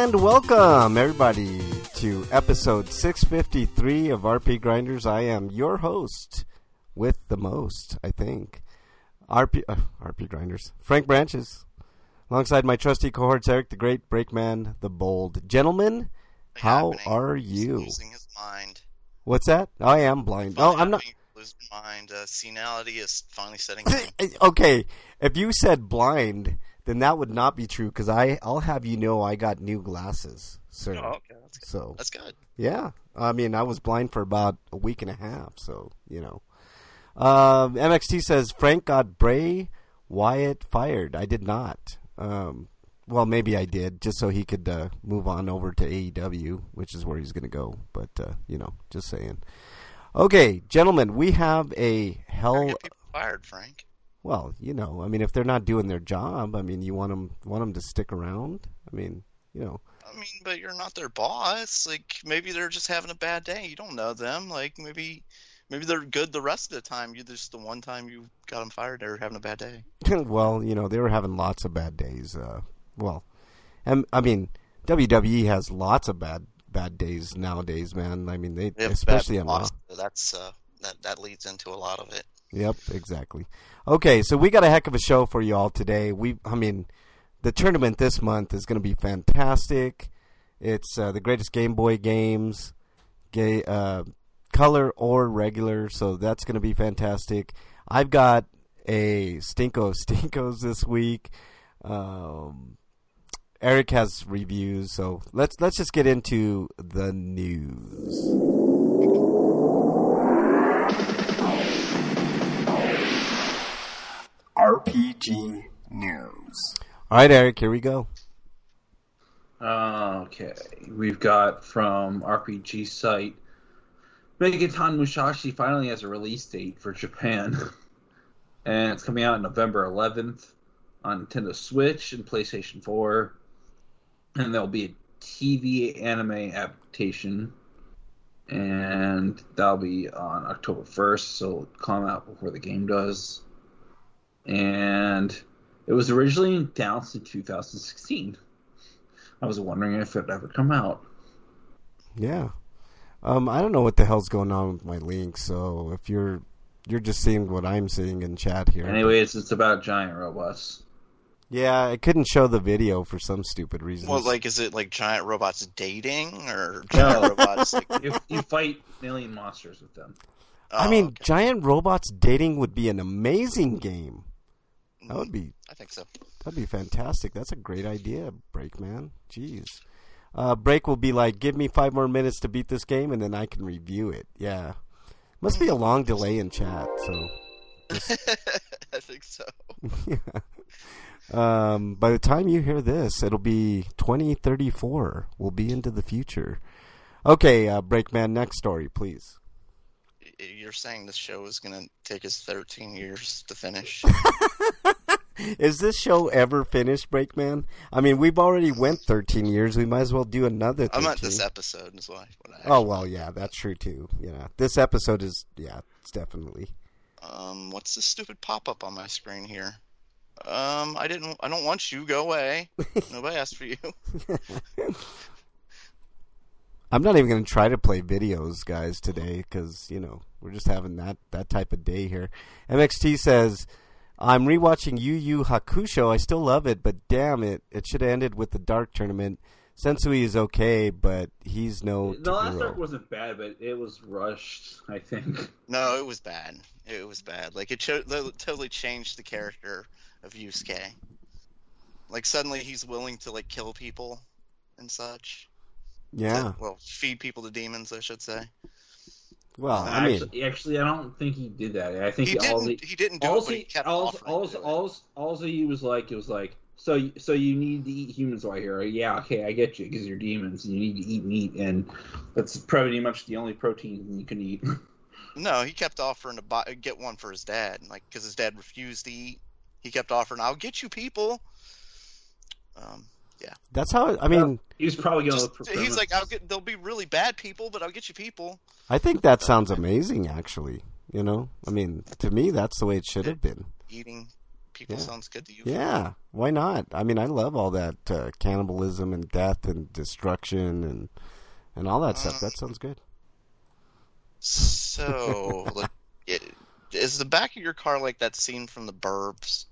And welcome, everybody, to episode 653 of RP Grinders. I am your host with the most, I think. RP Grinders. Frank Branches. Alongside my trusty cohorts, Eric the Great, Breakman the Bold. Gentlemen, how are you? He's losing his mind. What's that? I am blind. Oh, I'm not. Losing mind. Senility is finally setting in. Okay, if you said blind, then that would not be true, because I'll have you know I got new glasses, sir. Oh, okay. That's good. So, that's good. Yeah. I mean, I was blind for about a week and a half, so, you know. MXT says, Frank got Bray Wyatt fired. I did not. Well, maybe I did, just so he could move on over to AEW, which is where he's going to go. But, you know, just saying. Okay, gentlemen, we have a hell... Get people fired, Frank. Well, you know, I mean, if they're not doing their job, I mean, you want them to stick around? I mean, you know. I mean, but you're not their boss. Like, maybe they're just having a bad day. You don't know them. Like, maybe they're good the rest of the time. You just the one time you got them fired, they're having a bad day. Well, you know, they were having lots of bad days. And I mean, WWE has lots of bad days nowadays, man. I mean, they especially on Raw. That's that leads into a lot of it. Yep, exactly. Okay, so we got a heck of a show for you all today. The tournament this month is going to be fantastic. It's the greatest Game Boy games, color or regular, so that's going to be fantastic. I've got a Stinkos this week. Eric has reviews, so let's just get into the news. RPG News. All right, Eric, here we go. Okay, we've got from RPG site, Megaton Musashi finally has a release date for Japan, and it's coming out November 11th on Nintendo Switch and PlayStation 4, and there'll be a TV anime adaptation, and that'll be on October 1st, so it'll come out before the game does. And it was originally announced in 2016. I was wondering if it'd ever come out. Yeah. I don't know what the hell's going on with my link, so if you're just seeing what I'm seeing in chat here. Anyways, it's about giant robots. Yeah, I couldn't show the video for some stupid reason. Well, like, is it like giant robots dating, or giant robots? Like... You fight alien monsters with them. I mean, okay. Giant robots dating would be an amazing game. That would be. I think so. That'd be fantastic. That's a great idea, Breakman. Jeez. Break will be like, give me 5 more minutes to beat this game, and then I can review it. Yeah. Must be a long delay in chat, so. I think so. Yeah. By the time you hear this, it'll be 2034. We'll be into the future. Okay, Breakman, next story, please. You're saying this show is going to take us 13 years to finish? Is this show ever finished, Breakman? I mean, we've already went 13 years. We might as well do another 13. I meant this episode is what I Oh, well, yeah, that's true, too. Yeah, this episode is, it's definitely. What's this stupid pop-up on my screen here? I don't want you. Go away. Nobody asked for you. I'm not even going to try to play videos, guys, today, because, you know, we're just having that type of day here. MXT says, I'm rewatching Yu Yu Hakusho. I still love it, but damn it, it should have ended with the Dark Tournament. Sensui is okay, but he's no The last arc wasn't bad, but it was rushed, I think. No, it was bad. It was bad. Like, it totally changed the character of Yusuke. Like, suddenly he's willing to, like, kill people and such. Yeah. Feed people to demons, I should say. Well, actually, I don't think he did that. I think he didn't do it, but he kept offering to do it. All he was like, so you need to eat humans right here. Yeah, okay, I get you, because you're demons, and you need to eat meat, and that's pretty much the only protein you can eat. No, he kept offering to get one for his dad, like, because his dad refused to eat. He kept offering, I'll get you people. Yeah. That's how, I mean... He's probably going to look for... He's like, they'll be really bad people, but I'll get you people. I think that sounds amazing, actually. You know? I mean, to me, that's the way it should have been. Eating people Yeah. sounds good to you. Yeah, why not? I mean, I love all that cannibalism and death and destruction and all that stuff. That sounds good. So, like, is the back of your car like that scene from The Burbs?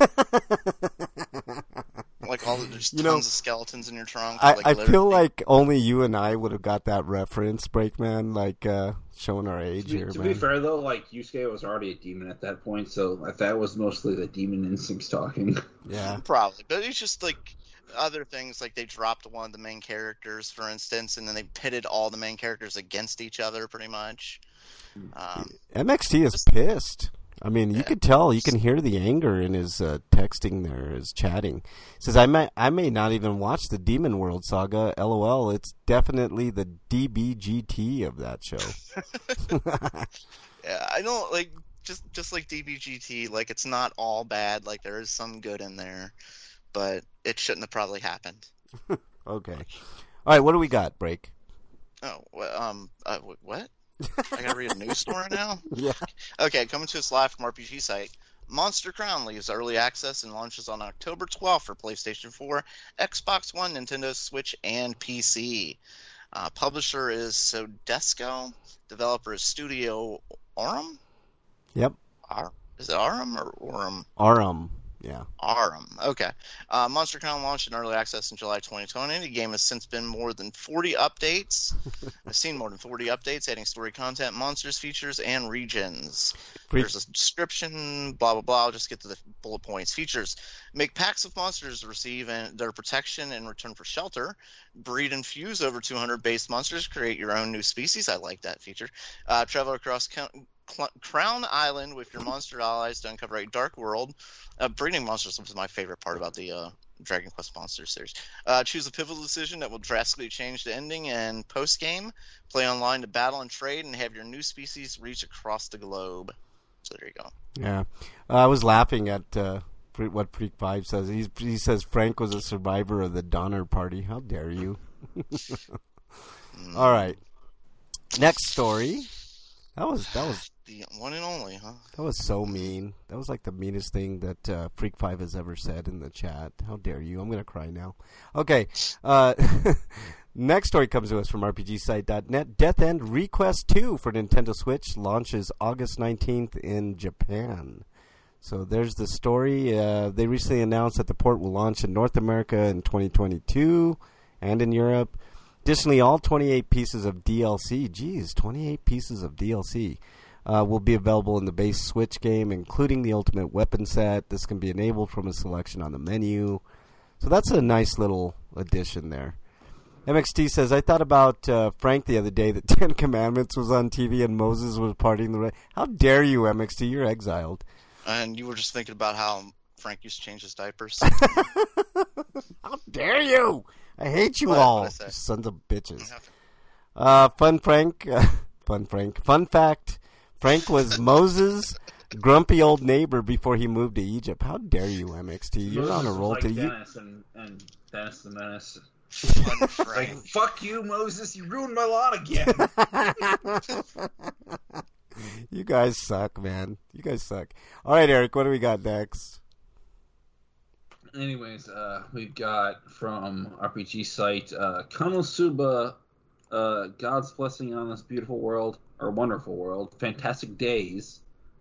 Like there's tons of skeletons in your trunk. I feel like only you and I would have got that reference, Breakman, like showing our age here. To be fair, though, like Yusuke was already a demon at that point, so that was mostly the demon instincts talking. Yeah, probably. But it's just like other things, like they dropped one of the main characters, for instance, and then they pitted all the main characters against each other, pretty much. MXT is pissed. I mean, you could tell, you can hear the anger in his texting there, his chatting. He says, I may not even watch the Demon World Saga, LOL. It's definitely the DBGT of that show. Yeah, I don't, like, just like DBGT, like, it's not all bad. Like, there is some good in there, but it shouldn't have probably happened. Okay. All right, what do we got, Break? Oh, what? I gotta read a news story now? Yeah. Okay, coming to us live from RPG Site. Monster Crown leaves early access and launches on October 12th for PlayStation 4, Xbox One, Nintendo Switch, and PC. Publisher is Sodesco. Developer is Studio Aurum? Yep. Is it Aurum or Aurum? Aurum. Yeah. Aurum. Okay. Monster Crown launched in early access in July 2020. The game has since been more than 40 updates. I've seen more than 40 updates, adding story content, monsters, features, and regions. There's a description, blah, blah, blah. I'll just get to the bullet points. Features. Make packs of monsters receive their protection in return for shelter. Breed and fuse over 200 base monsters. Create your own new species. I like that feature. Travel across Crown Island with your monster allies to uncover a dark world. Breeding monsters was my favorite part about the Dragon Quest Monsters series. Choose a pivotal decision that will drastically change the ending and post-game. Play online to battle and trade, and have your new species reach across the globe. So there you go. Yeah. I was laughing at what Freak 5 says. He says Frank was a survivor of the Donner Party. How dare you? All right. Next story. That was the one and only, huh? That was so mean. That was like the meanest thing that Freak 5 has ever said in the chat. How dare you? I'm going to cry now. Okay. Next story comes to us from RPGsite.net. Death End Request 2 for Nintendo Switch launches August 19th in Japan. So there's the story. They recently announced that the port will launch in North America in 2022 and in Europe. Additionally, all 28 pieces of DLC, 28 pieces of DLC, will be available in the base Switch game, including the Ultimate Weapon Set. This can be enabled from a selection on the menu. So that's a nice little addition there. MXT says, I thought about Frank the other day that 10 Commandments was on TV and Moses was partying the right. How dare you, MXT? You're exiled. And you were just thinking about how Frank used to change his diapers. How dare you? I hate you What? all, What'd I say? sons of bitches. Fun fact, Frank was Moses' grumpy old neighbor before he moved to Egypt. How dare you, MXT? You're on a roll to you. Dennis and Dennis the Menace. Fun Like, Frank. fuck you, Moses, you ruined my lawn again. You guys suck, man. You guys suck. All right, Eric, what do we got next? Anyways, we've got from RPG site, Konosuba, God's Blessing on This Beautiful World, or Wonderful World, Fantastic Days,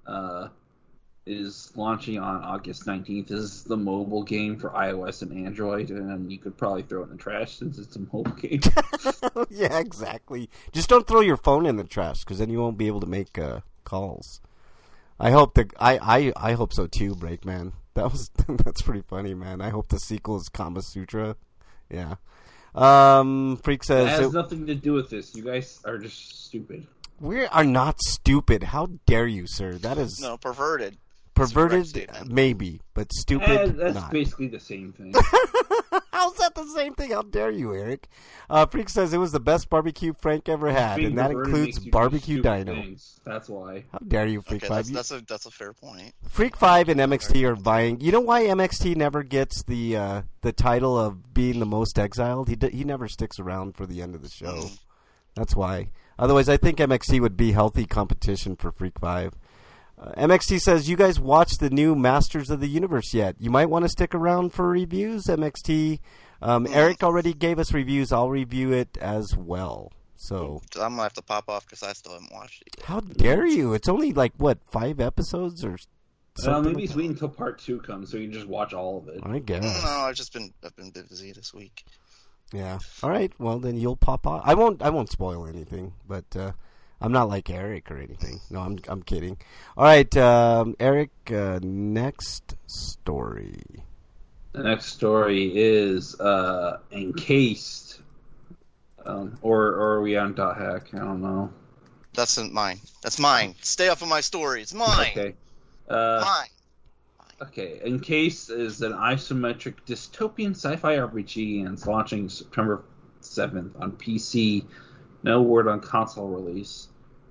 is launching on August 19th. This is the mobile game for iOS and Android, and you could probably throw it in the trash since it's a mobile game. Yeah, exactly. Just don't throw your phone in the trash, because then you won't be able to make calls. I hope I hope so too, Breakman. That's pretty funny, man. I hope the sequel is Kama Sutra. Yeah. Freak says It has nothing to do with this. You guys are just stupid. we are not stupid. How dare you, sir? That is No, perverted. perverted, That's a correct statement. maybe, but stupid. That's not. basically the same thing. How's that the same thing? How dare you, Eric? Freak says it was the best barbecue Frank ever had, Being and that perverted includes makes you do barbecue stupid dino. things. That's why. How dare you, Freak Okay, 5? that's a fair point. Freak 5 and MXT are vying. You know why MXT never gets the title of being the most exiled? He never sticks around for the end of the show. That's why. Otherwise, I think MXT would be healthy competition for Freak 5. MXT says, you guys watch the new Masters of the Universe yet? You might want to stick around for reviews, MXT. Eric already gave us reviews. I'll review it as well. So I'm going to have to pop off because I still haven't watched it yet. How dare you? It's only 5 episodes or something? Maybe he's waiting until part 2 comes so you can just watch all of it. I guess. No, I've been busy this week. Yeah. All right. Well, then you'll pop off. I won't spoil anything, but I'm not like Eric or anything. No, I'm kidding. All right, Eric. Next story. The next story is Encased. Or are we on .hack? I don't know. That's mine. That's mine. Stay off of my story. It's mine. Okay. Mine. Okay. Encased is an isometric dystopian sci-fi RPG, and it's launching September 7th on PC. No word on console release.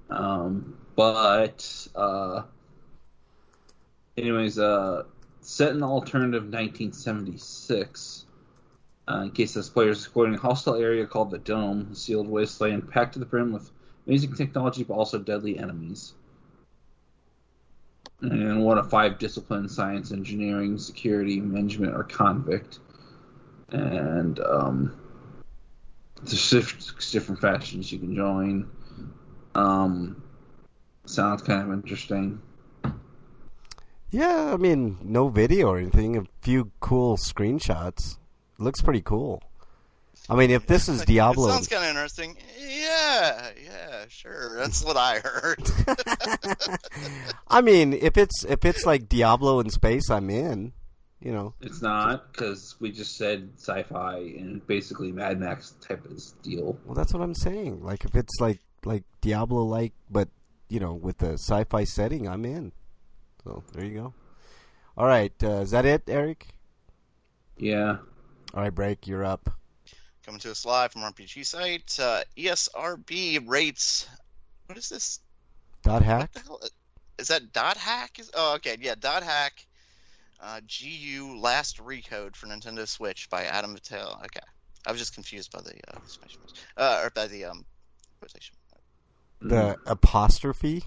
Set in the alternative 1976. In case this player is exploring a hostile area called the Dome, a sealed wasteland packed to the brim with amazing technology but also deadly enemies. And one of 5 disciplines: science, engineering, security, management, or convict. And there's different factions you can join. Sounds kind of interesting. Yeah, I mean, no video or anything. A few cool screenshots. Looks pretty cool. I mean, if this is Diablo... It sounds kind of interesting. Yeah, sure. That's what I heard. I mean, if it's like Diablo in space, I'm in. You know. It's not, because we just said sci-fi and basically Mad Max type of deal. Well, that's what I'm saying. Like, if it's like Diablo-like, but, with the sci-fi setting, I'm in. So, there you go. All right, is that it, Eric? Yeah. All right, Break, you're up. Coming to us live from RPG site. ESRB rates... What is this? .hack? What the hell? Is that .hack? Oh, okay. Yeah, .hack. GU Last Recode for Nintendo Switch by Adam Mattel. Okay. I was just confused by the or by the quotation. The apostrophe?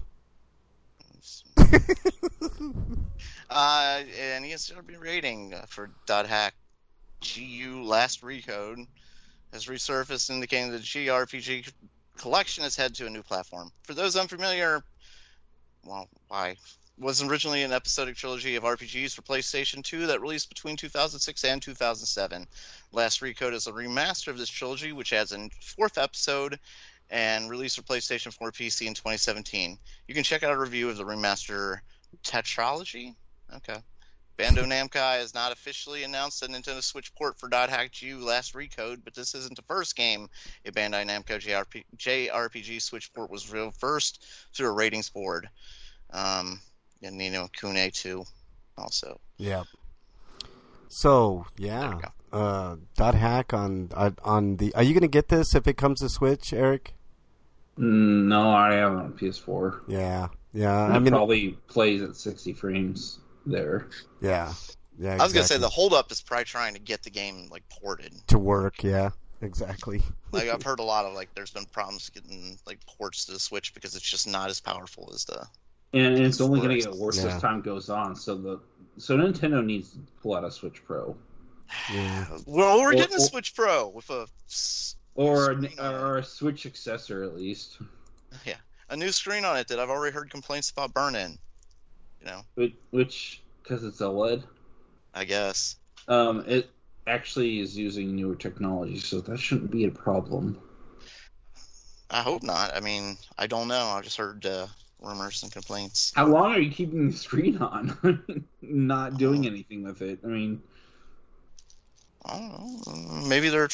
And ESRB rating for .hack. GU Last Recode has resurfaced, indicating the GRPG collection has headed to a new platform. For those unfamiliar, well, why? Was originally an episodic trilogy of RPGs for PlayStation 2 that released between 2006 and 2007. Last Recode is a remaster of this trilogy, which adds a 4th episode and released for PlayStation 4 PC in 2017. You can check out a review of the remaster tetralogy. Okay. Bandai Namco has not officially announced a Nintendo Switch port for .hack GU Last Recode, but this isn't the first game a Bandai Namco JRPG Switch port was revealed first through a ratings board. And Kune 2 also. Yeah. So, yeah. .hack on the... Are you going to get this if it comes to Switch, Eric? No, I have it on PS4. Yeah. It probably plays at 60 frames there. Yeah. Exactly. I was gonna say the holdup is probably trying to get the game ported to work. Yeah, exactly. I've heard a lot of there's been problems getting ports to the Switch because it's just not as powerful as the. And it's only going to get worse as time goes on. So Nintendo needs to pull out a Switch Pro. Yeah. Well, we're getting a Switch Pro with a. Or a Switch successor at least. Yeah, a new screen on it that I've already heard complaints about burn-in. Which, because it's OLED? I guess. It actually is using newer technology, so that shouldn't be a problem. I hope not. I mean, I don't know. I just heard rumors and complaints. How long are you keeping the screen on? Not doing anything with it. I mean... I don't know. Maybe they're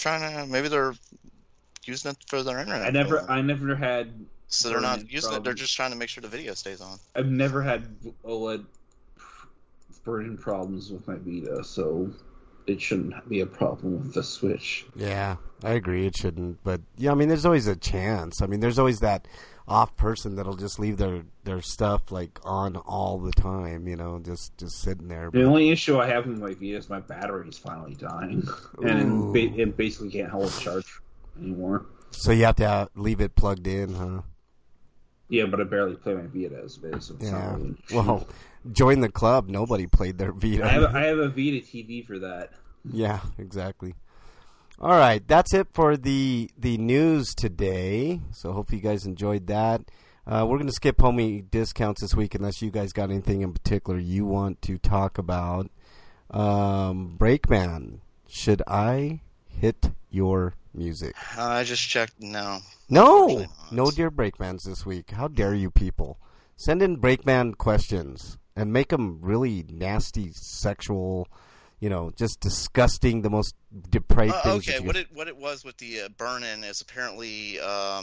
using it for their internet. I never had... So they're not using it. They're just trying to make sure the video stays on. I've never had OLED burn-in problems with my Vita, so it shouldn't be a problem with the Switch. Yeah, I agree. It shouldn't. But, yeah, I mean, there's always a chance. I mean, there's always that off person that'll just leave their stuff, on all the time, just sitting there. The only issue I have with my Vita is my battery's finally dying. And it basically can't hold a charge anymore. So you have to leave it plugged in, huh? Yeah, but I barely play my Vita as it is. So it's not really... Well, join the club. Nobody played their Vita. I have a Vita TV for that. Yeah, exactly. All right, that's it for the news today. So hopefully you guys enjoyed that. We're going to skip homie discounts this week unless you guys got anything in particular you want to talk about. Breakman, should I hit your music? I just checked. No. No dear Breakmans this week. How dare you people? Send in Breakman questions and make them really nasty, sexual, just disgusting, the most depraved things. Okay, what it was with the burn-in is apparently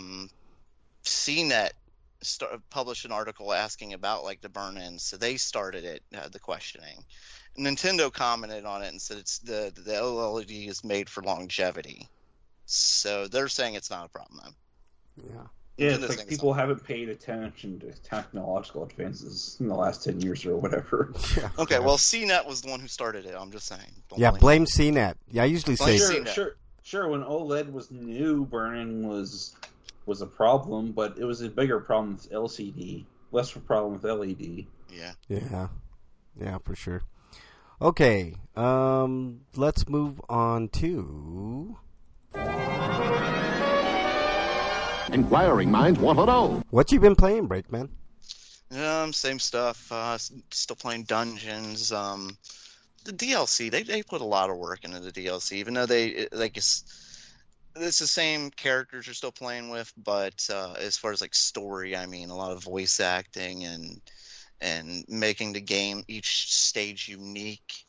CNET published an article asking about like the burn-ins, so they started it, the questioning. Nintendo commented on it and said it's the OLED is made for longevity, so they're saying it's not a problem then. Yeah. Yeah, it's like people haven't paid attention to technological advances in the last 10 years or whatever. Yeah. Okay, well, CNET was the one who started it. I'm just saying. Blame CNET. Yeah, I usually say sure. When OLED was new, burn-in was a problem, but it was a bigger problem with LCD, less of a problem with LED. Yeah, for sure. Okay, let's move on to Inquiring minds want to know. What you been playing, Breakman? Same stuff. Still playing Dungeons. The DLC, they put a lot of work into the DLC, even though it's the same characters you're still playing with, but as far as like story, I mean, a lot of voice acting and making the game, each stage unique.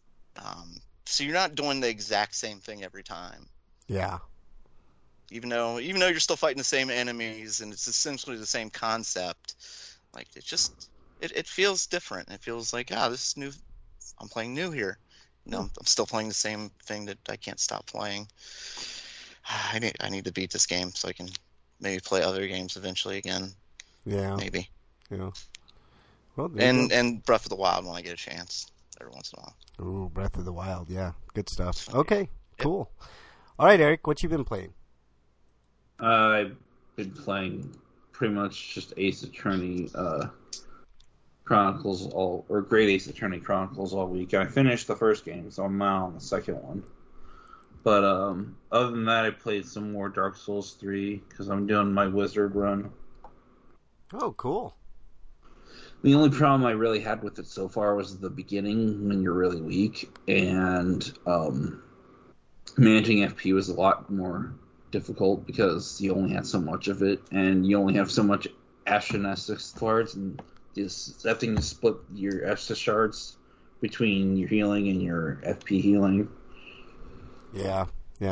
So you're not doing the exact same thing every time. Yeah. Even though you're still fighting the same enemies and it's essentially the same concept, like it feels different. It feels like this is new. I'm playing new here. I'm still playing the same thing that I can't stop playing. I need to beat this game so I can maybe play other games eventually again. Yeah. Maybe. Yeah. Well, and Breath of the Wild when I get a chance every once in a while. Ooh, Breath of the Wild. Yeah, good stuff. Okay, cool. All right, Eric, what you been playing? I've been playing pretty much just Ace Attorney Chronicles Great Ace Attorney Chronicles all week. I finished the first game, so I'm now on the second one. But other than that, I played some more Dark Souls 3 because I'm doing my wizard run. Oh, cool. The only problem I really had with it so far was the beginning when you're really weak, and managing FP was a lot more difficult because you only had so much of it, and you only have so much Astronestic cards, and just having to split your Estus shards between your healing and your FP healing. Yeah.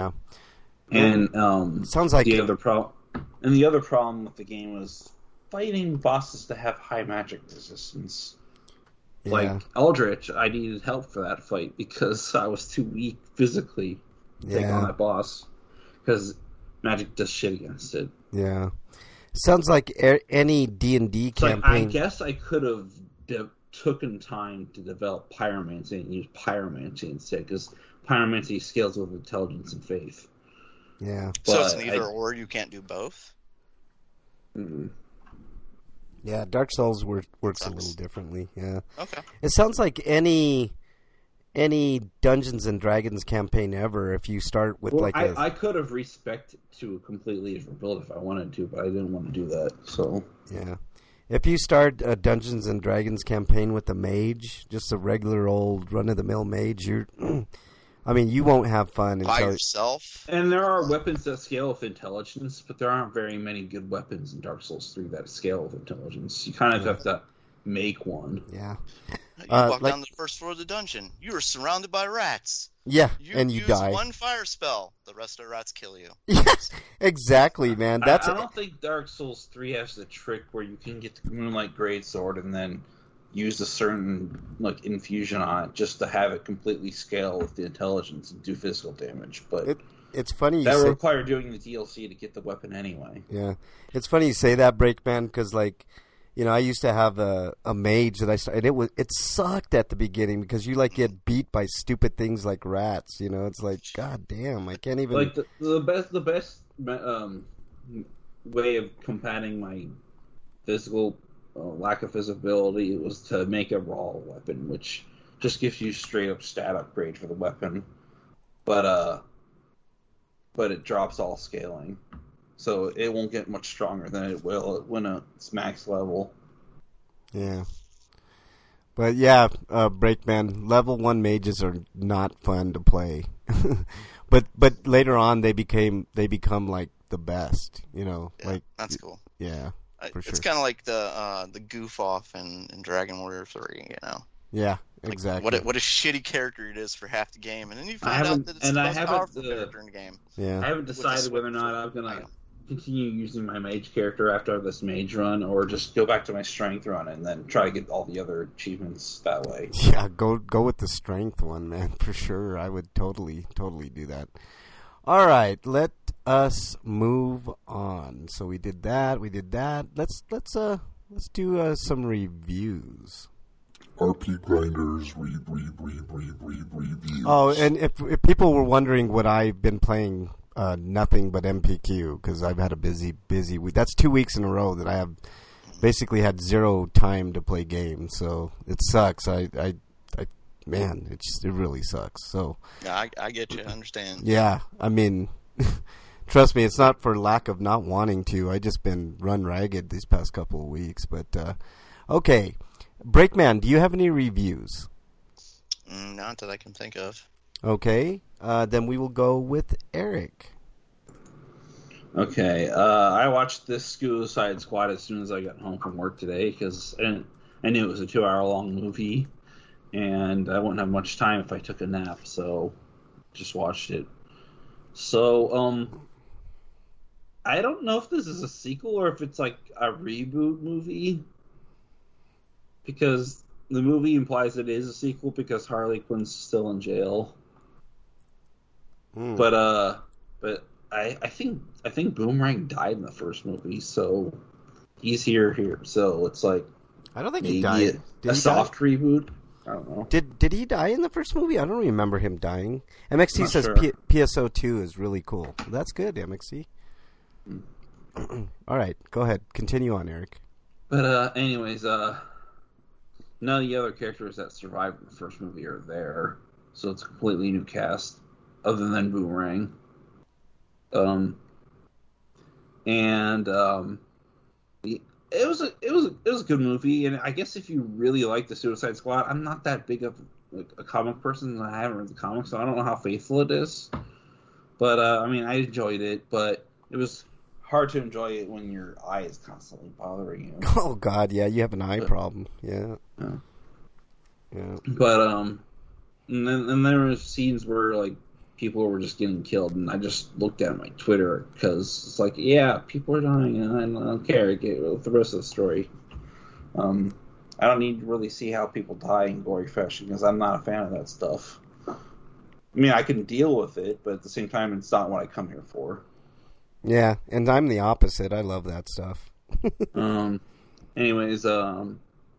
And sounds like the other problem with the game was fighting bosses that have high magic resistance. Yeah. Like Eldritch, I needed help for that fight because I was too weak physically to take on that boss. Because magic does shit against it. Yeah. Sounds like any D&D campaign. I guess I could have taken time to develop Pyromancy and use Pyromancy instead, because Pyromancy scales with intelligence and faith. Yeah. So it's an either or, you can't do both? Mm-hmm. Yeah, Dark Souls works a little differently. Yeah. Okay. It sounds like any Dungeons and Dragons campaign ever. If you start with I could have respected to a completely different build if I wanted to, but I didn't want to do that. So yeah, if you start a Dungeons and Dragons campaign with a mage, just a regular old run of the mill mage, you won't have fun by yourself. And there are weapons that scale with intelligence, but there aren't very many good weapons in Dark Souls 3 that scale with intelligence. You kind of have to make one. Yeah. You walk down the first floor of the dungeon. You are surrounded by rats. Yeah, and you you die. Use one fire spell. The rest of the rats kill you. Yes, exactly, man. I don't think Dark Souls 3 has the trick where you can get the Moonlight Greatsword and then use a certain infusion on it just to have it completely scale with the intelligence and do physical damage. But it's funny that would require doing the DLC to get the weapon anyway. Yeah, it's funny you say that, Breakman, because I used to have a mage that I started. It sucked at the beginning because you get beat by stupid things like rats. It's like, god damn, I can't even. The best way of combating my physical lack of visibility was to make a raw weapon, which just gives you straight up stat upgrade for the weapon, but it drops all scaling, so it won't get much stronger than it will when it's max level. Yeah. But yeah, Breakman, level 1 mages are not fun to play. but later on they become like the best, you know. Yeah, like that's cool. Yeah, for sure. It's kind of like the goof off in Dragon Warrior 3, you know. Yeah, like exactly. What a shitty character it is for half the game, and then you find out that it's the most powerful character in the game. Yeah. I haven't decided whether or not I'm gonna continue using my mage character after this mage run, or just go back to my strength run and then try to get all the other achievements that way. Yeah, go with the strength one, man, for sure. I would totally do that. All right, let us move on. So we did that. Let's do some reviews. RP Grinders reviews. Oh, and if people were wondering what I've been playing, nothing but MPQ, because I've had a busy week. That's 2 weeks in a row that I have basically had zero time to play games, so it sucks. Man, it really sucks. So yeah, I get you. I understand. Yeah, I mean, trust me, it's not for lack of not wanting to. I just been run ragged these past couple of weeks. But okay, Breakman, do you have any reviews? Not that I can think of. Okay, then we will go with Eric. Okay, I watched this Suicide Squad as soon as I got home from work today because I knew it was a 2-hour-long movie, and I wouldn't have much time if I took a nap, so just watched it. So, I don't know if this is a sequel or if it's like a reboot movie, because the movie implies it is a sequel because Harley Quinn's still in jail. But I think Boomerang died in the first movie, so he's here. So it's like I don't think he died. A soft reboot. I don't know. Did he die in the first movie? I don't remember him dying. MXT says sure. PSO2 is really cool. That's good, MXT. All right, go ahead. Continue on, Eric. But anyways, none of the other characters that survived in the first movie are there, so it's a completely new cast, other than Boomerang. It was a good movie, and I guess if you really like the Suicide Squad, I'm not that big of a comic person, and I haven't read the comics, so I don't know how faithful it is. But I mean, I enjoyed it, but it was hard to enjoy it when your eye is constantly bothering you. Oh God, yeah, you have an eye problem, yeah. But and then there were scenes where like people were just getting killed, and I just looked at my Twitter because it's like, yeah, people are dying, and I don't care. Get with the rest of the story. I don't need to really see how people die in gory fashion because I'm not a fan of that stuff. I mean, I can deal with it, but at the same time, it's not what I come here for. Yeah, and I'm the opposite. I love that stuff. Anyways, the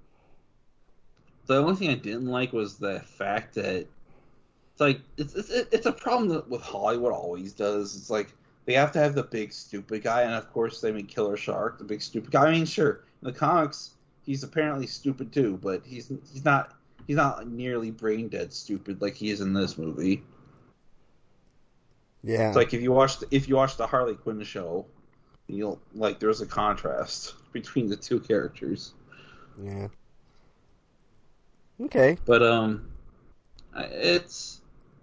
only thing I didn't like was the fact that it's a problem that with Hollywood always does. It's like they have to have the big stupid guy, and of course they make Killer Shark the big stupid guy. I mean, sure, in the comics he's apparently stupid too, but he's not nearly brain dead stupid like he is in this movie. Yeah, it's like if you watch the Harley Quinn show, you'll like there's a contrast between the two characters. Yeah. Okay. But it's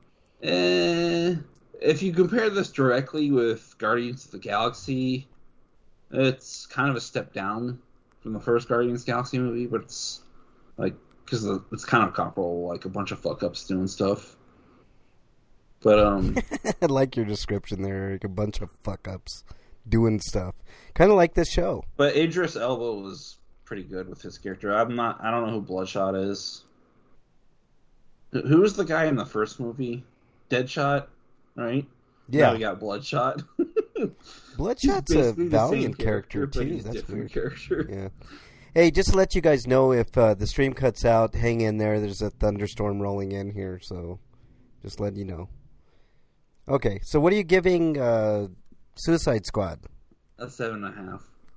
if you compare this directly with Guardians of the Galaxy, it's kind of a step down from the first Guardians of the Galaxy movie, but it's like because it's kind of comparable, like a bunch of fuck ups doing stuff. But I like your description there, Eric. A bunch of fuck ups doing stuff, kind of like this show. But Idris Elba was pretty good with his character. I don't know who Bloodshot is. Who was the guy in the first movie? Deadshot, right? Yeah. Now we got Bloodshot. Bloodshot's a Valiant character too. That's weird. Yeah. Hey, just to let you guys know, if the stream cuts out, hang in there. There's a thunderstorm rolling in here, so just letting you know. Okay, so what are you giving Suicide Squad? A 7.5.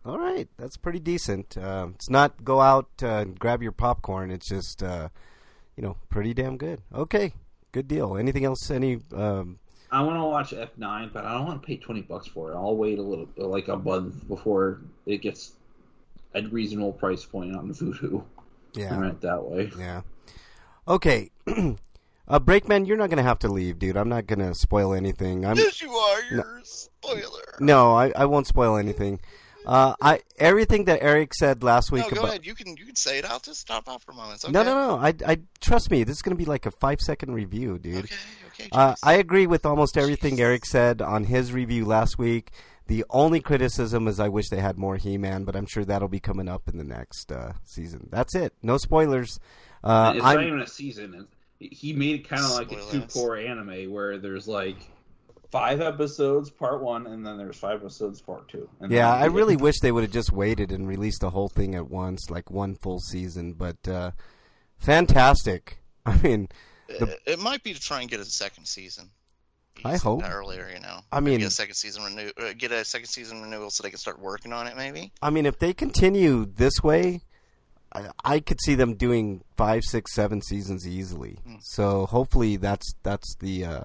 All right, that's pretty decent. It's not go out and grab your popcorn. It's just, pretty damn good. Okay, good deal. Anything else? I want to watch F9, but I don't want to pay $20 for it. I'll wait a little, like a month before it gets a reasonable price point on Vudu. Yeah, rent that way. Yeah. Okay. Brakeman, you're not going to have to leave, dude. I'm not going to spoil anything. Yes, you are. You're a spoiler. No, I won't spoil anything. Everything that Eric said last week. No, go ahead. You can say it. I'll just stop off for a moment. Okay. No. I trust me. This is going to be like a 5-second review, dude. Okay. I agree with almost everything Eric said on his review last week. The only criticism is I wish they had more He-Man, but I'm sure that'll be coming up in the next season. That's it. No spoilers. It's not even a season. He made it kind of like a 2-core anime where there's like 5 episodes, part 1, and then there's 5 episodes, part 2. Yeah, I really wish they would have just waited and released the whole thing at once, like one full season. But fantastic. I mean, it might be to try and get a second season. I hope earlier, I mean, get a second season renewal so they can start working on it. Maybe. I mean, if they continue this way, I could see them doing 5, 6, 7 seasons easily. So hopefully that's the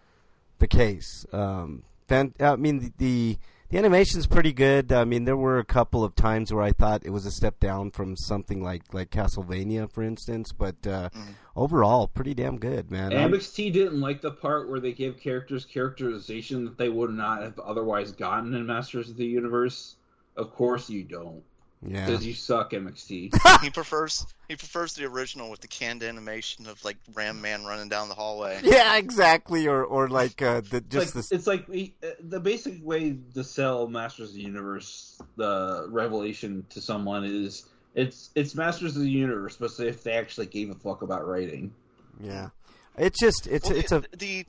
case. I mean, the animation's pretty good. I mean, there were a couple of times where I thought it was a step down from something like Castlevania, for instance. But overall, pretty damn good, man. MXT didn't like the part where they gave characters characterization that they would not have otherwise gotten in Masters of the Universe. Of course you don't. Yeah, because you suck, MXT. He prefers the original with the canned animation of like Ram Man running down the hallway. Yeah, exactly. Or like it's like the basic way to sell Masters of the Universe, the Revelation to someone is it's Masters of the Universe, but if they actually gave a fuck about writing. Yeah, it's the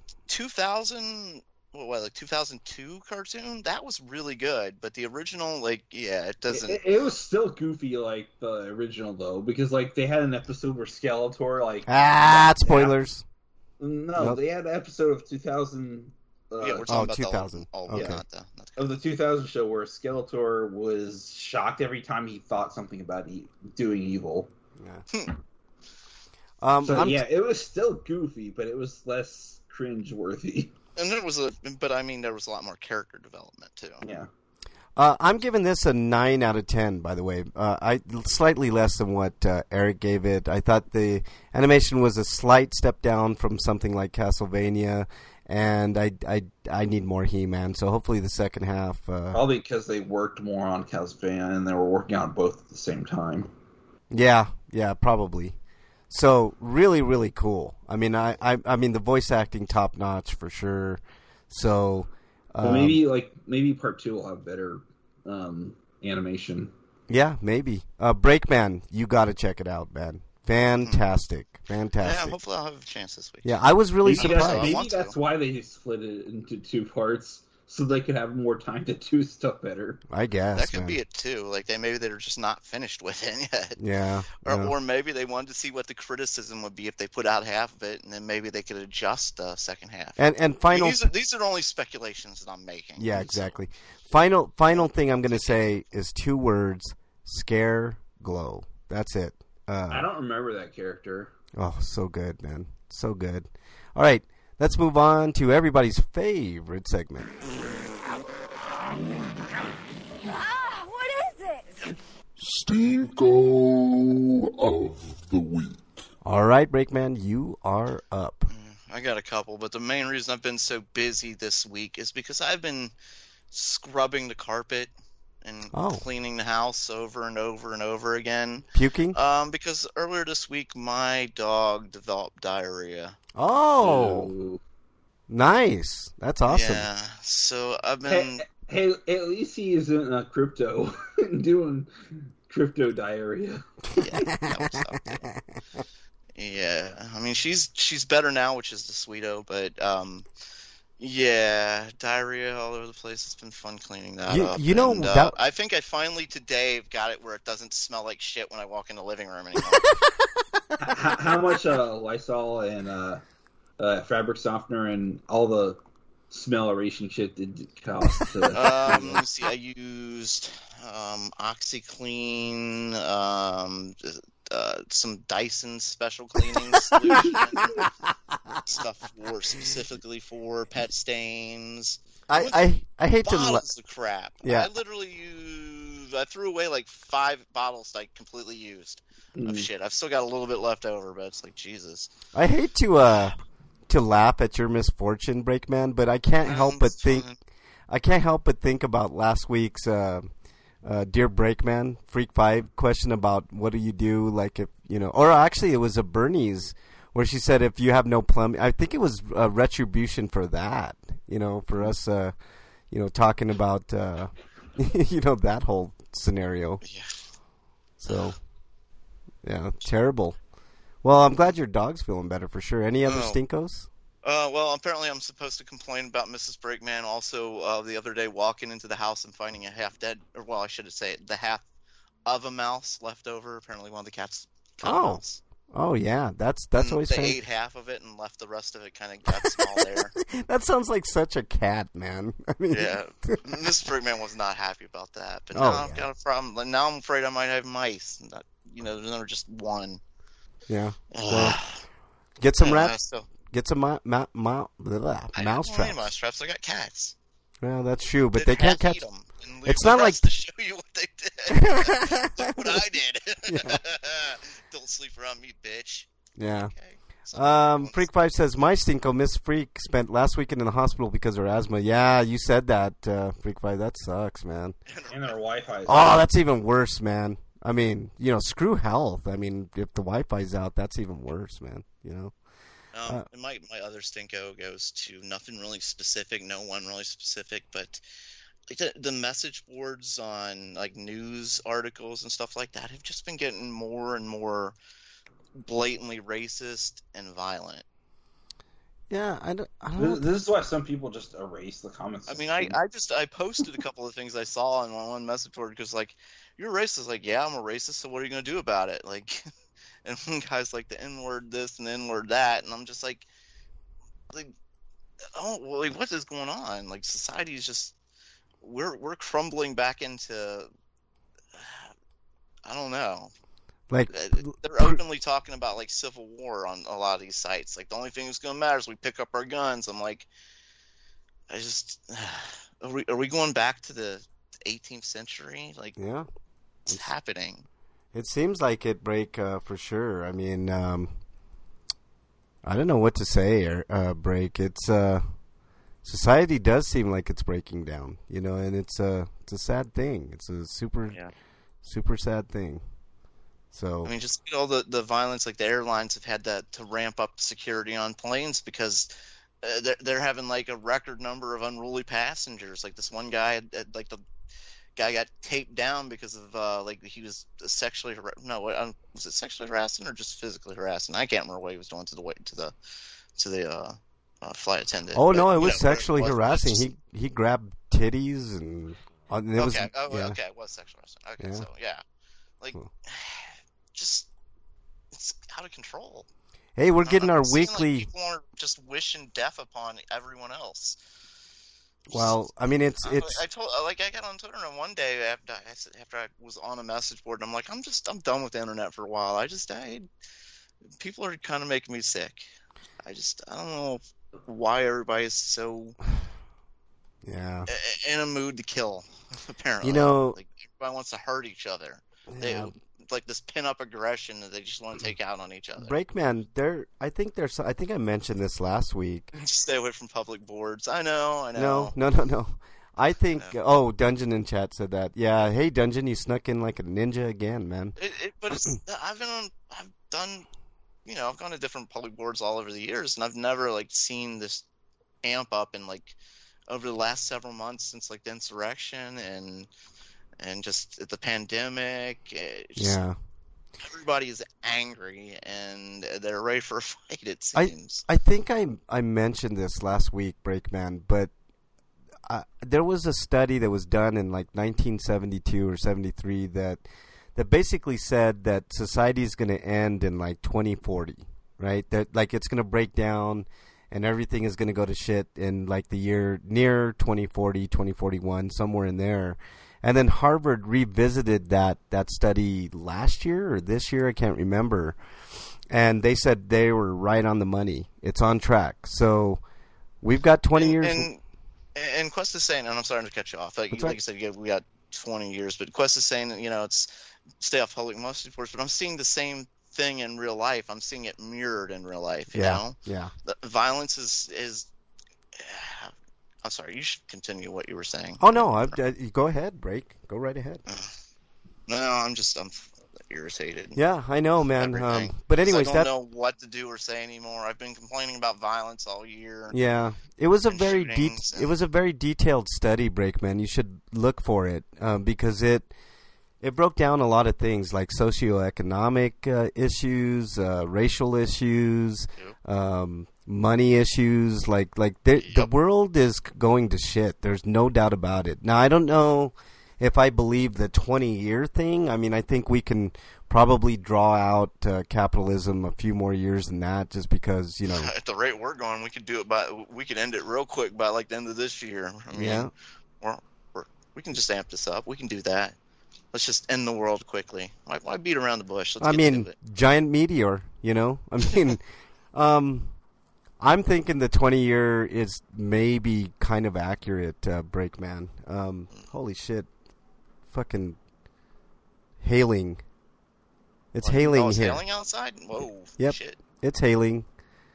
2002 cartoon that was really good, but the original, it doesn't. It was still goofy like the original though, because like they had an episode where Skeletor spoilers. No, nope. They had an episode of 2000. We're talking about 2000. Okay. Of the 2000 show where Skeletor was shocked every time he thought something about doing evil. Yeah. It was still goofy, but it was less cringe-worthy. And there was a lot more character development too. Yeah. I'm giving this a 9 out of 10. By the way, I slightly less than what Eric gave it. I thought the animation was a slight step down from something like Castlevania, and I need more He-Man. So hopefully the second half. Probably because they worked more on Castlevania and they were working on both at the same time. Yeah, probably. So really, really cool. I mean, I mean the voice acting top notch for sure. So maybe part 2 will have better animation. Yeah, maybe. Brakeman, you got to check it out, man. Fantastic. Yeah, hopefully I'll have a chance this week. Yeah, I was really surprised. Maybe that's why they split it into 2 parts. So they could have more time to do stuff better. I guess that could be it too. Like they're just not finished with it yet. Yeah. Or maybe they wanted to see what the criticism would be if they put out half of it, and then maybe they could adjust the second half. And final. These are only speculations that I'm making. Yeah, exactly. So. Final thing I'm going to say is 2 words: scare glow. That's it. I don't remember that character. Oh, so good, man. So good. All right. Let's move on to everybody's favorite segment. What is it? Stinko of the week. All right, Brakeman, you are up. I got a couple, but the main reason I've been so busy this week is because I've been scrubbing the carpet and cleaning the house over and over and over again. Puking? Because earlier this week, my dog developed diarrhea. Oh, nice. That's awesome. Yeah, so I've been... Hey, at least he isn't crypto doing crypto diarrhea. Yeah, that was up. Yeah, I mean, she's better now, which is the sweeto, but... yeah, diarrhea all over the place. It's been fun cleaning that up. I think I finally today got it where it doesn't smell like shit when I walk in the living room anymore. How much Lysol and fabric softener and all the smelleration shit did it cost? To, Let me see. I used OxyClean, some Dyson special cleaning solution, stuff specifically for pet stains. I hate to Bottles of crap. Yeah. I literally I threw away like 5 bottles like completely used of shit. I've still got a little bit left over, but it's like Jesus. I hate to laugh at your misfortune, Breakman, but I can't help but think about last week's Dear Breakman Freak 5 question about what do you do, like, if or actually it was a Bernie's where she said if you have no plumbing. I think it was retribution for that, for us talking about that whole scenario. Yeah. So yeah, terrible. Well, I'm glad your dog's feeling better for sure. Any other stinkos? Well, apparently I'm supposed to complain about Mrs. Breakman also the other day walking into the house and finding a half-dead, or well, I should say the half of a mouse left over. Apparently one of the cats killed a mouse. Oh, yeah. That's always they fun. ate half of it and left the rest of it kind of guts and all there. That sounds like such a cat, man. I mean, Yeah. Mrs. Breakman was not happy about that. But now I've got a problem. Now I'm afraid I might have mice. They're just one. Yeah. Well, get some rats. So, Get some mouse I don't traps. want mouse traps. I got cats. Well, that's true, but they can't catch. Them and leave It's the not like rest to show you what they did. Look what I did. Don't sleep around me, bitch. Yeah. Okay. So, Freak 5 says, my stinko, Miss Freak, spent last weekend in the hospital because of her asthma. Yeah, you said that, Freak 5. That sucks, man. and our Wi-Fi. Oh, that's even worse, man. I mean, screw health. I mean, if the Wi-Fi's out, that's even worse, man. And my other stinko goes to nothing really specific, no one really specific, but like the message boards on like news articles and stuff like that have just been getting more and more blatantly racist and violent. Yeah, I don't. This is why some people just erase the comments. I mean, I posted a couple of things I saw on one message board because like, you're racist. Like, yeah, I'm a racist. So what are you gonna do about it? Like, and one guy's like the N-word this and the N-word that, and I'm just like, oh, well, like, what is going on? Like, society is just we're crumbling back into, I don't know. Like, they're openly talking about like civil war on a lot of these sites. Like, the only thing that's going to matter is we pick up our guns. I'm like, are we going back to the 18th century? Like, yeah, it's happening. It seems like it, Break, for sure. I mean, I don't know what to say, Break. It's society does seem like it's breaking down, and it's a sad thing. It's a super sad thing. So I mean, just all the violence. Like, the airlines have had to ramp up security on planes because they're having like a record number of unruly passengers. Like, this one guy like the guy got taped down because of like he was sexually was it sexually harassing or just physically harassing? I can't remember what he was doing to the flight attendant. Oh, no, it was sexually harassing. He grabbed titties and it was okay, it was sexual harassment. Okay, Yeah. so yeah, like just it's out of control. Hey, we're getting our seeing, weekly. Like, people are just wishing death upon everyone else. Well, I mean, it's. I got on Twitter and one day after I was on a message board, and I'm like, I'm done with the internet for a while. People are kind of making me sick. I don't know why everybody's so in a mood to kill. Apparently, like, everybody wants to hurt each other. Yeah. They like this pin-up aggression that they just want to take out on each other. Breakman, I think I mentioned this last week. Just stay away from public boards. I know. No. I think. Oh, Dungeon in chat said that. Yeah. Hey, Dungeon, you snuck in like a ninja again, man. But I've gone to different public boards all over the years, and I've never like seen this amp up in like over the last several months since like the insurrection and just the pandemic. Everybody is angry and they're ready for a fight, it seems. I think I mentioned this last week, Breakman, but there was a study that was done in like 1972 or 73 that basically said that society is going to end in like 2040, right? That like it's going to break down and everything is going to go to shit in like the year near 2040, 2041, somewhere in there. And then Harvard revisited that study last year or this year, I can't remember. And they said they were right on the money. It's on track. So we've got 20 years. And Quest is saying, and I'm sorry to cut you off. Like you said, we got 20 years, but Quest is saying, it's stay off public message boards. But I'm seeing the same thing in real life. I'm seeing it mirrored in real life. You know? Yeah. The violence is. I'm sorry. You should continue what you were saying. Oh no, go ahead, Break. Go right ahead. No, I'm irritated. Yeah, I know, man. But anyways, I don't know what to do or say anymore. I've been complaining about violence all year. Yeah, it was a very detailed study, Breakman. You should look for it because it broke down a lot of things like socioeconomic issues, racial issues, money issues. The world is going to shit. There's no doubt about it. Now, I don't know if I believe the 20-year thing. I mean, I think we can probably draw out capitalism a few more years than that, just because at the rate we're going, we could end it real quick by like the end of this year. I mean, we can just amp this up. We can do that. Let's just end the world quickly. Why beat around the bush? Let's get to it. Giant meteor. I'm thinking the 20-year is maybe kind of accurate, Breakman. Holy shit. Fucking hailing. It's hailing it's here. Hailing outside? Whoa. Yep. Shit. It's hailing.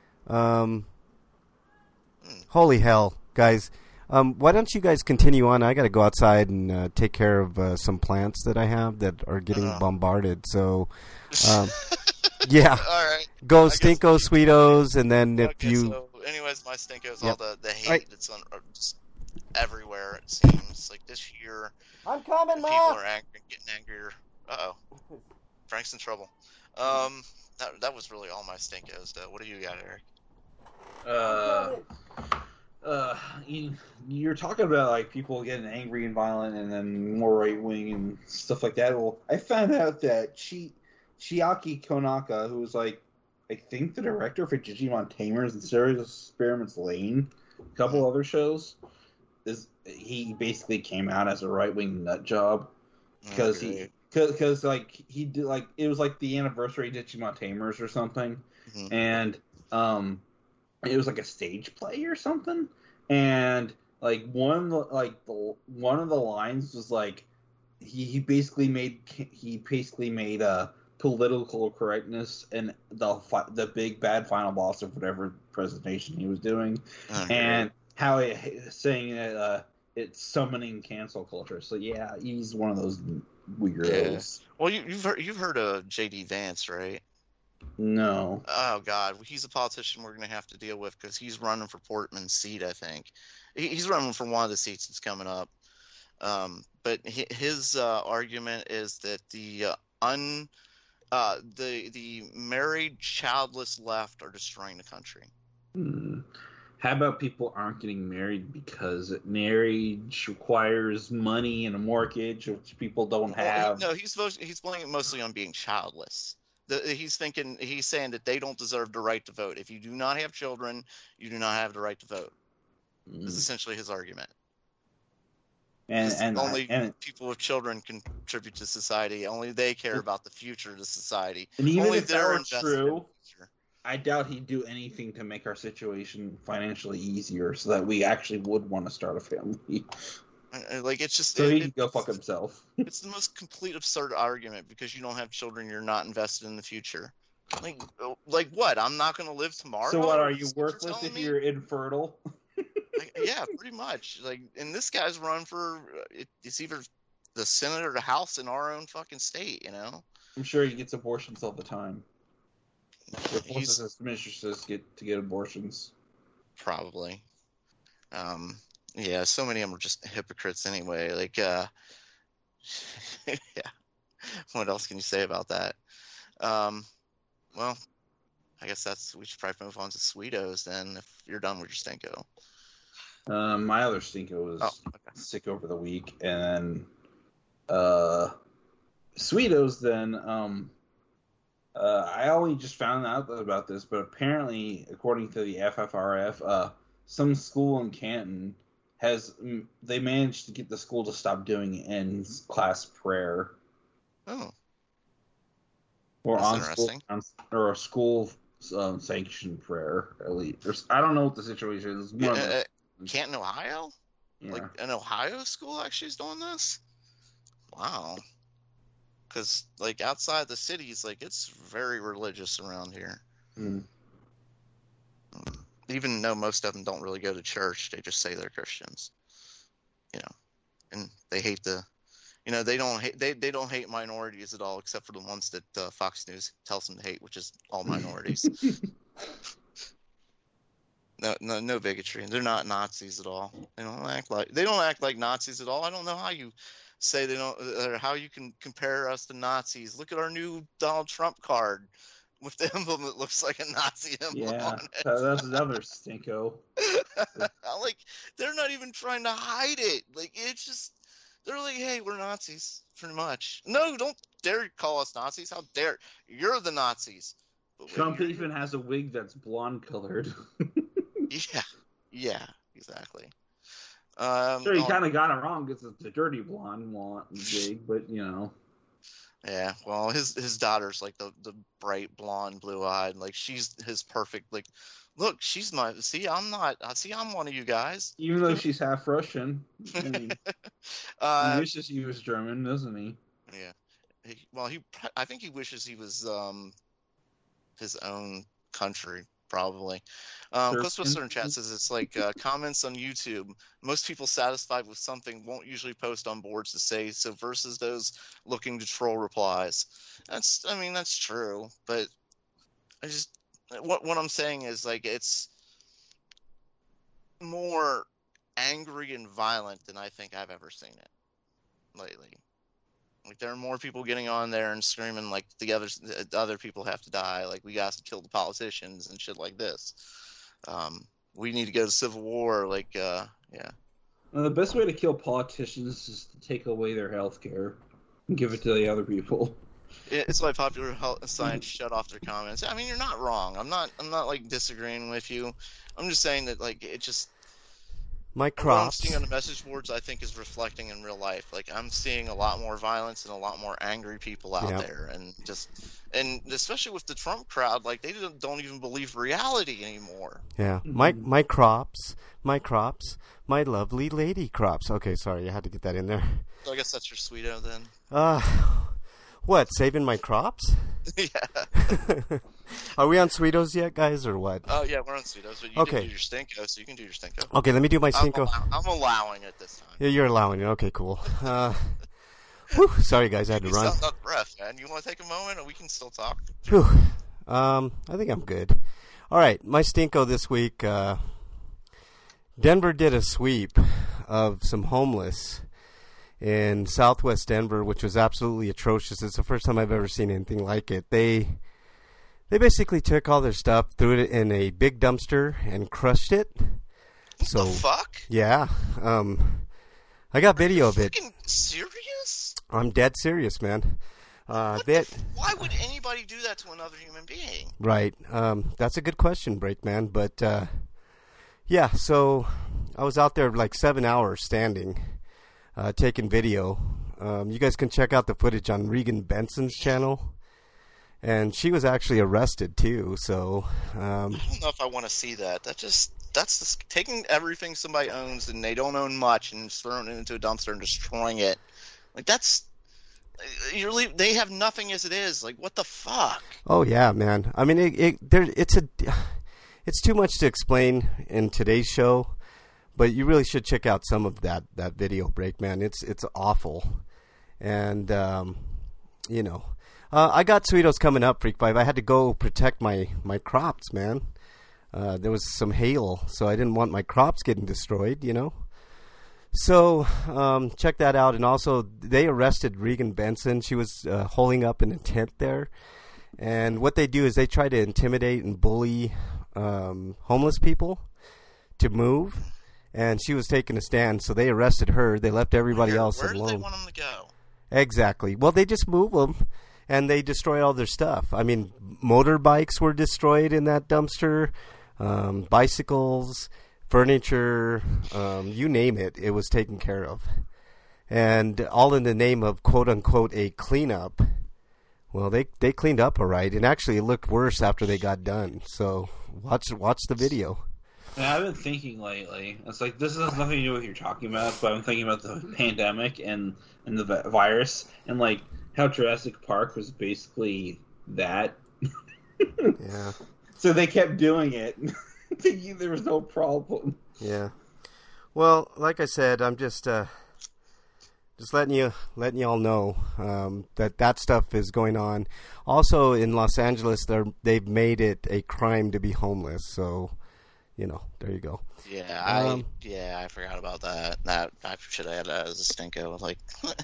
Holy hell, guys. Why don't you guys continue on? I got to go outside and take care of some plants that I have that are getting bombarded. So, yeah. All right. Go Stinko Sweetos, and then if you... So, anyways, my Stinko's all the hate that's just everywhere, it seems. Like this year... I'm coming, people are getting angrier. Uh-oh. Frank's in trouble. That was really all my Stinkos, though. What do you got, Eric? You're talking about like people getting angry and violent, and then more right wing and stuff like that. Well, I found out that Chiaki Konaka, who was like, I think the director for Digimon Tamers and Serious Experiments Lane, a couple other shows, he basically came out as a right wing nut job because he did like it was like the anniversary of Digimon Tamers or something, and it was like a stage play or something, and like one of the lines was like he basically made political correctness and the big bad final boss of whatever presentation he was doing, and how saying that it's summoning cancel culture. So yeah, he's one of those weirdos. Yeah. Well, you've heard of J.D. Vance, right? No. Oh God, he's a politician we're going to have to deal with because he's running for Portman's seat. I think he's running for one of the seats that's coming up. But his argument is that the married, childless left are destroying the country. How about people aren't getting married because marriage requires money and a mortgage, which people don't have? No, he's blaming it mostly on being childless. He's saying that they don't deserve the right to vote. If you do not have children, you do not have the right to vote. Is essentially his argument. And people with children contribute to society. Only they care about the future of the society. And even only if that were true, I doubt he'd do anything to make our situation financially easier so that we actually would want to start a family. Like it's just so he can go fuck himself. It's the most complete absurd argument because you don't have children, you're not invested in the future. Like what? I'm not going to live tomorrow. So what? Are you worthless if you're infertile? Yeah, pretty much. Like, and this guy's run for it's either the Senate or the House in our own fucking state. I'm sure he gets abortions all the time. His mistresses get abortions. Probably. Yeah, so many of them are just hypocrites anyway. Like, yeah. What else can you say about that? Well, I guess we should probably move on to Sweetos then if you're done with your Stinko. My other Stinko was sick over the week, and then Sweetos then I only just found out about this, but apparently, according to the FFRF, some school in Canton they managed to get the school to stop doing in-class prayer. Oh. Or That's on interesting. or a school sanctioned prayer, at least. I don't know what the situation is. One of the- Canton, Ohio? yeah. Like an Ohio school actually is doing this? Wow. Because like outside the cities, like it's very religious around here. Mm. Even though most of them don't really go to church, they just say they're Christians. You know, and they hate they don't hate minorities at all, except for the ones that Fox News tells them to hate, which is all minorities. No bigotry. They're not Nazis at all. They don't act like Nazis at all. I don't know how you say they don't, or how you can compare us to Nazis. Look at our new Donald Trump card with the emblem that looks like a Nazi emblem Yeah, on it. that's another stinko. Like, they're not even trying to hide it. Like, it's just, they're like, hey, we're Nazis, pretty much. No, don't dare call us Nazis. How dare, you're the Nazis. But Trump even has a wig that's blonde colored. Yeah, exactly. Sure, he kind of got it wrong because it's a dirty blonde wig, but you know. Yeah, well, his daughter's like the bright blonde, blue-eyed, like she's his perfect. Like, look, she's my. I'm one of you guys. Even though she's half Russian, I mean, he wishes he was German, doesn't he? Yeah. I think he wishes he was his own country. Probably. Cliff Whistler in chat says it's like comments on YouTube. Most people satisfied with something won't usually post on boards to say so versus those looking to troll replies. That's true. But I just what I'm saying is like it's more angry and violent than I think I've ever seen it lately. Like there are more people getting on there and screaming like the other people have to die, like we got to kill the politicians and shit like this. We need to go to civil war, like yeah. Well, the best way to kill politicians is to take away their health care and give it to the other people. It's why Popular Science shut off their comments. I mean, you're not wrong. I'm not like disagreeing with you. I'm just saying that like it just. My What I'm crops. seeing on the message boards, I think, is reflecting in real life. Like I'm seeing a lot more violence and a lot more angry people out there, and especially with the Trump crowd, like they don't even believe reality anymore. Yeah, my crops, my lovely lady crops. Okay, sorry, I had to get that in there. So I guess that's your sweeto then. What? Saving my crops? Yeah. Are we on Sweetos yet, guys, or what? Oh yeah, we're on Sweetos, but you Okay. can do your Stinko, so you can do your Stinko. Okay, let me do my Stinko. I'm allowing it this time. Yeah, you're allowing it. Okay, cool. Whew, sorry, guys, I had to You run. sound out of breath, man. You want to take a moment, or we can still talk? Whew. I think I'm good. All right, my Stinko this week. Denver did a sweep of some homeless in Southwest Denver, which was absolutely atrocious. It's the first time I've ever seen anything like it. They basically took all their stuff, threw it in a big dumpster, and crushed it. What the fuck? Yeah. I got video of it. Fucking serious? I'm dead serious, man. Why would anybody do that to another human being? Right. That's a good question, Breakman. But, yeah, so I was out there like 7 hours standing, taking video. You guys can check out the footage on Regan Benson's channel. And she was actually arrested, too. So, I don't know if I want to see that. That's taking everything somebody owns and they don't own much and just throwing it into a dumpster and destroying it. Like, they have nothing as it is. Like, what the fuck? Oh yeah, man. I mean, it's too much to explain in today's show, but you really should check out some of that video, Breakman. It's awful, and I got Sweetos coming up, Freak 5. I had to go protect my crops, man. There was some hail, so I didn't want my crops getting destroyed, So, check that out. And also, they arrested Regan Benson. She was holding up in a tent there. And what they do is they try to intimidate and bully homeless people to move. And she was taking a stand, so they arrested her. They left everybody else alone. Where do they want them to go? Exactly. Well, they just move them. and they destroy all their stuff. I mean, motorbikes were destroyed in that dumpster, bicycles, furniture, you name it, it was taken care of. And all in the name of quote-unquote a cleanup. Well, they cleaned up all right, and actually it looked worse after they got done. So watch the video. Yeah, I've been thinking lately. It's like this has nothing to do with what you're talking about, but I'm thinking about the pandemic and the virus, and like how Jurassic Park was basically that. Yeah. So they kept doing it, thinking there was no problem. Yeah. Well, like I said, I'm just letting you all know that stuff is going on. Also in Los Angeles, they've made it a crime to be homeless. So, there you go. Yeah, I forgot about that. That I should have had that as a stinko. Like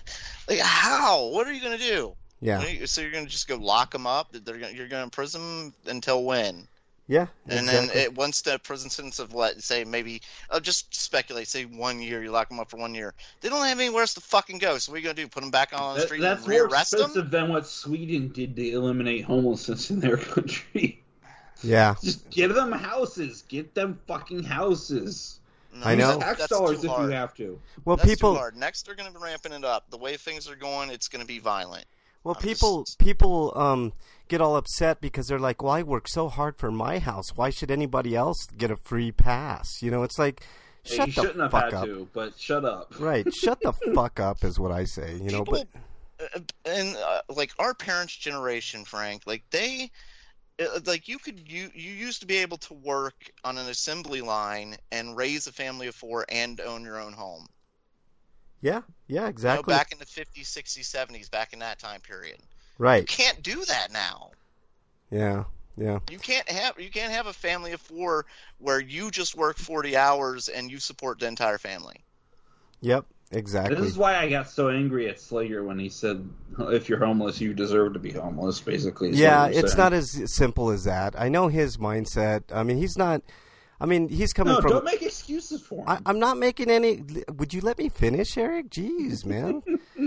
how? What are you gonna do? Yeah. So you're gonna just go lock them up? You're gonna imprison them until when? Yeah. And exactly. then once the prison sentence of say maybe just speculate, say 1 year, you lock them up for 1 year. They don't have anywhere else to fucking go. So what are you gonna do? Put them back on the street That's and more rearrest expensive them? than what Sweden did to eliminate homelessness in their country. Yeah. Just give them houses. Get them fucking houses. No, I know. Tax that's dollars too if hard. you have to. Well, That's people. too hard. Next, they're going to be ramping it up. The way things are going, it's going to be violent. Well, I'm people get all upset because they're like, "Well, I work so hard for my house. Why should anybody else get a free pass?" It's like, Hey, shut you the shouldn't have fuck had up. to, but shut up. Right, shut the fuck up is what I say. People, But and like our parents' generation, Frank, like they, like you used to be able to work on an assembly line and raise a family of 4 and own your own home. yeah, exactly. Back in the 50s, 60s, 70s, back in that time period. You Right. can't do that now. Yeah. You can't have a family of 4 where you just work 40 hours and you support the entire family. Yep. Exactly. This is why I got so angry at Slager when he said, "If you're homeless, you deserve to be homeless." Basically, is Yeah, what he was it's saying. not as simple as that. I know his mindset. I mean, he's not. I mean, he's coming No, from. don't make excuses for him. I'm not making any. Would you let me finish, Eric? Jeez, man.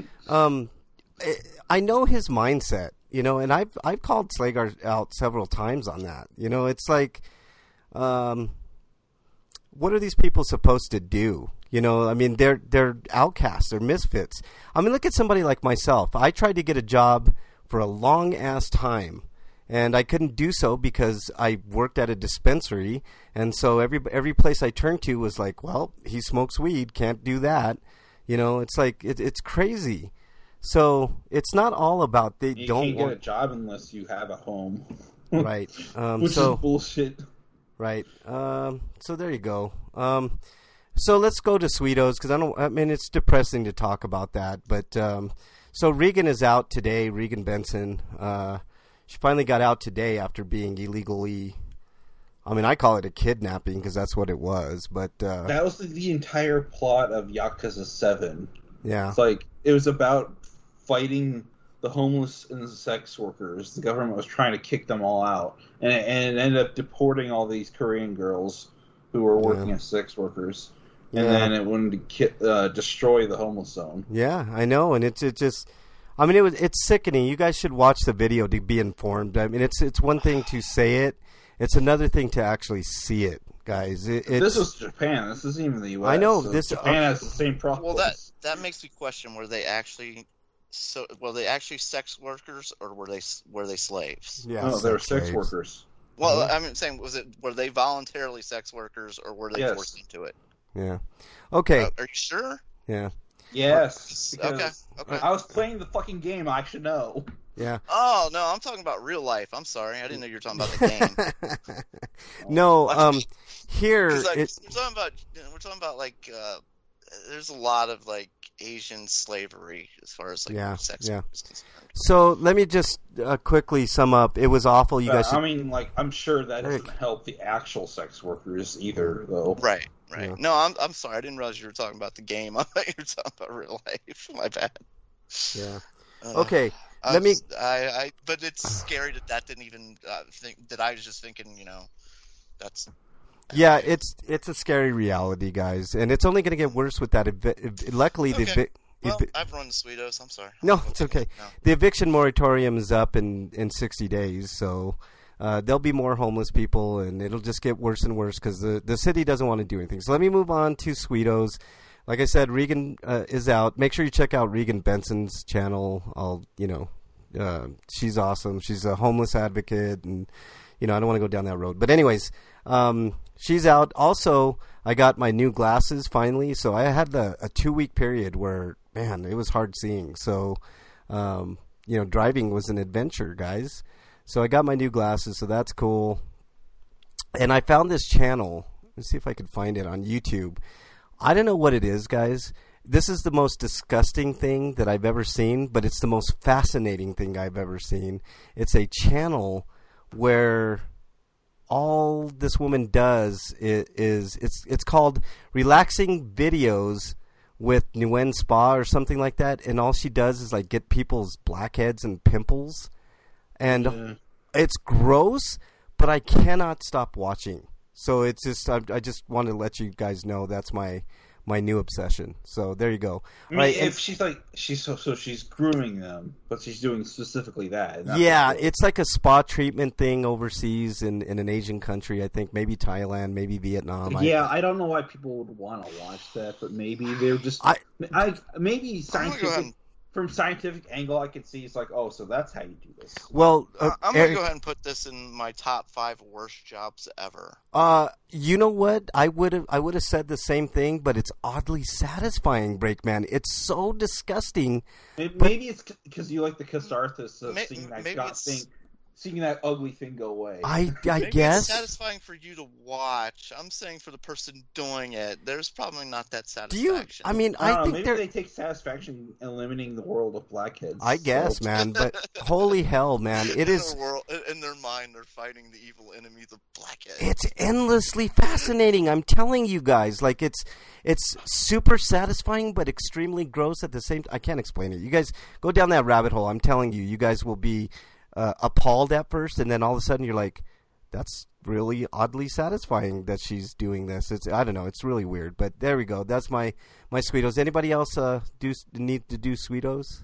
I know his mindset, and I've called Slager out several times on that. It's like, what are these people supposed to do? I mean, they're outcasts, they're misfits. I mean, look at somebody like myself. I tried to get a job for a long ass time, and I couldn't do so because I worked at a dispensary, and so every place I turned to was like, well, he smokes weed, can't do that. It's like it's crazy. So it's not all about you don't can't want get a job unless you have a home, right. which So is bullshit. right. So there you go. So let's go to Sweetos because it's depressing to talk about that. But so Regan is out today. Regan Benson. She finally got out today after being illegally. I mean, I call it a kidnapping because that's what it was. But That was the entire plot of Yakuza 7. yeah, It's like it was about fighting the homeless and the sex workers. The government was trying to kick them all out, and it ended up deporting all these Korean girls who were working as sex workers. And then it wanted to destroy the homeless zone. yeah, I know, and it's just. I mean, it's sickening. You guys should watch the video to be informed. I mean, it's one thing to say it; it's another thing to actually see it, guys. This is Japan. This isn't even the U.S. I know, so this- Japan has the same problem. Well, that makes me question: were they actually sex workers or were they slaves? yeah, No, they were sex slaves. workers. Well, I'm saying, were they voluntarily sex workers or were they Yes. forced into it? Yeah. Okay. Are you sure? Yeah. Yes. Because Okay. I was playing the fucking game. I should know. Yeah. Oh no, I'm talking about real life. I'm sorry, I didn't know you were talking about the game. No. Here. 'Cause, like, we're talking about like there's a lot of like Asian slavery as far as like sex yeah. is concerned. So let me just quickly sum up. It was awful. You guys. I mean, like, I'm sure that doesn't help the actual sex workers either, though. Right. Yeah. No, I'm sorry. I didn't realize you were talking about the game. I thought you were talking about real life. My bad. Yeah. Okay. Let me. But it's scary that didn't even think that I was just thinking. That's. Yeah, it's a scary reality, guys, and it's only going to get worse with that. Luckily, Okay. Well, I've run the Sweetos. I'm sorry. No, it's okay. No. The eviction moratorium is up in 60 days, so there'll be more homeless people, and it'll just get worse and worse because the city doesn't want to do anything. So let me move on to Sweetos. Like I said, Regan is out. Make sure you check out Regan Benson's channel. She's awesome. She's a homeless advocate, and I don't want to go down that road. But anyways, she's out. Also, I got my new glasses finally. So I had a 2-week period where, man, it was hard seeing. So, driving was an adventure, guys. So I got my new glasses, so that's cool. And I found this channel. Let's see if I can find it on YouTube. I don't know what it is, guys. This is the most disgusting thing that I've ever seen, but it's the most fascinating thing I've ever seen. It's a channel where all this woman does is it's called Relaxing Videos with Nguyen Spa or something like that, and all she does is like get people's blackheads and pimples, and it's gross, but I cannot stop watching. So it's just I just wanted to let you guys know that's my new obsession. So there you go. I mean, if she's grooming them, but she's doing specifically that. Yeah, it's like a spa treatment thing overseas in an Asian country. I think maybe Thailand, maybe Vietnam. I don't know why people would want to watch that, but maybe they're just maybe scientific. From scientific angle, I could see it's like, oh, so that's how you do this. Well, I'm going to go ahead and put this in my top 5 worst jobs ever. You know what? I would have said the same thing, but it's oddly satisfying, Breakman. It's so disgusting. Maybe it's because you like the catharsis of seeing that ugly thing go away. I Maybe guess it's satisfying for you to watch. I'm saying for the person doing it, there's probably not that Do satisfaction. you? I mean, I think maybe they take satisfaction in eliminating the world of blackheads. I guess, man. But holy hell, man! It is. In their mind, they're fighting the evil enemy, the blackheads. It's endlessly fascinating. I'm telling you guys, like it's super satisfying, but extremely gross at the same time. I can't explain it. You guys go down that rabbit hole. I'm telling you, you guys will be appalled at first, and then all of a sudden you're like, that's really oddly satisfying that she's doing this. I don't know, it's really weird, but there we go. That's my Sweetos. Anybody else need to do Sweetos?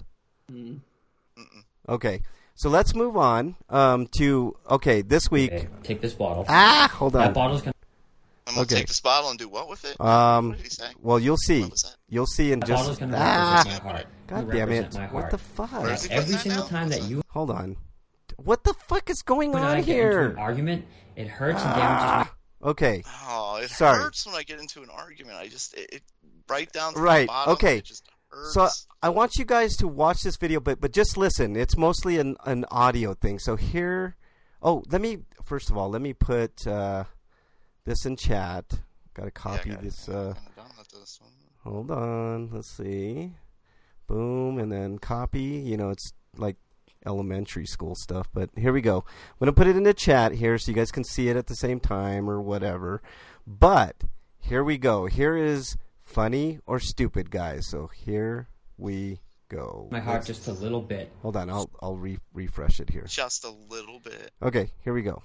Okay, so let's move on to this week. Okay, take this bottle. Hold on. That bottle's gonna. I'm going to take this bottle and do what with it? Um, what did he say? Well, you'll see. What was that? You'll see in That just. bottle's gonna represent my heart. God Gonna damn it! represent my What heart. the fuck? Where is he Every putting that single now? time that you Hold on. What the fuck is going and on I get into here? an argument, it hurts and damages my. Okay. Oh, it Sorry. hurts when I get into an argument. It right down to Right, the bottom. okay. It just hurts. So I want you guys to watch this video, but just listen. It's mostly an audio thing. So here, first of all, let me put this in chat. Got to copy this. This one. Hold on. Let's see. Boom, and then copy. It's like elementary school stuff, but here we go. I'm going to put it in the chat here so you guys can see it at the same time or whatever. But here we go. Here is funny or stupid, guys. So here we go. My heart just a little bit. Hold on. I'll refresh it here. Just a little bit. Okay, here we go.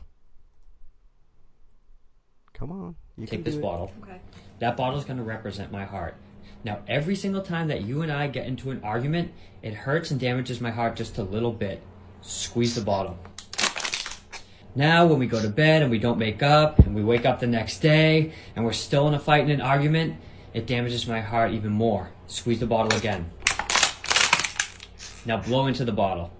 Come on. You Take can this do it. bottle. Okay. That bottle's going to represent my heart. Now, every single time that you and I get into an argument, it hurts and damages my heart just a little bit. Squeeze the bottle. Now, when we go to bed and we don't make up, and we wake up the next day, and we're still in a fight and an argument, it damages my heart even more. Squeeze the bottle again. Now blow into the bottle.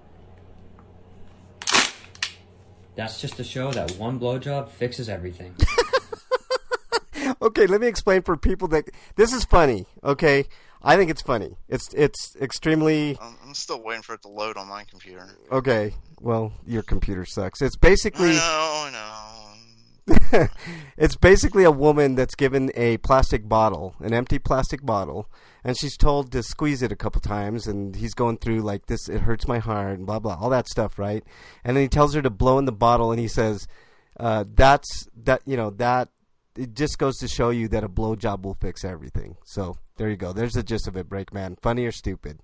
That's just to show that one blowjob fixes everything. Okay, let me explain for people that this is funny. Okay, I think it's funny. It's extremely I'm still waiting for it to load on my computer. okay. Well, your computer sucks. It's basically I know. it's basically a woman that's given a plastic bottle, an empty plastic bottle, and she's told to squeeze it a couple times, and he's going through like this. It hurts my heart, and blah blah, all that stuff, right? And then he tells her to blow in the bottle, and he says, that it just goes to show you that a blowjob will fix everything. So there you go. There's the gist of it, Breakman. Funny or stupid?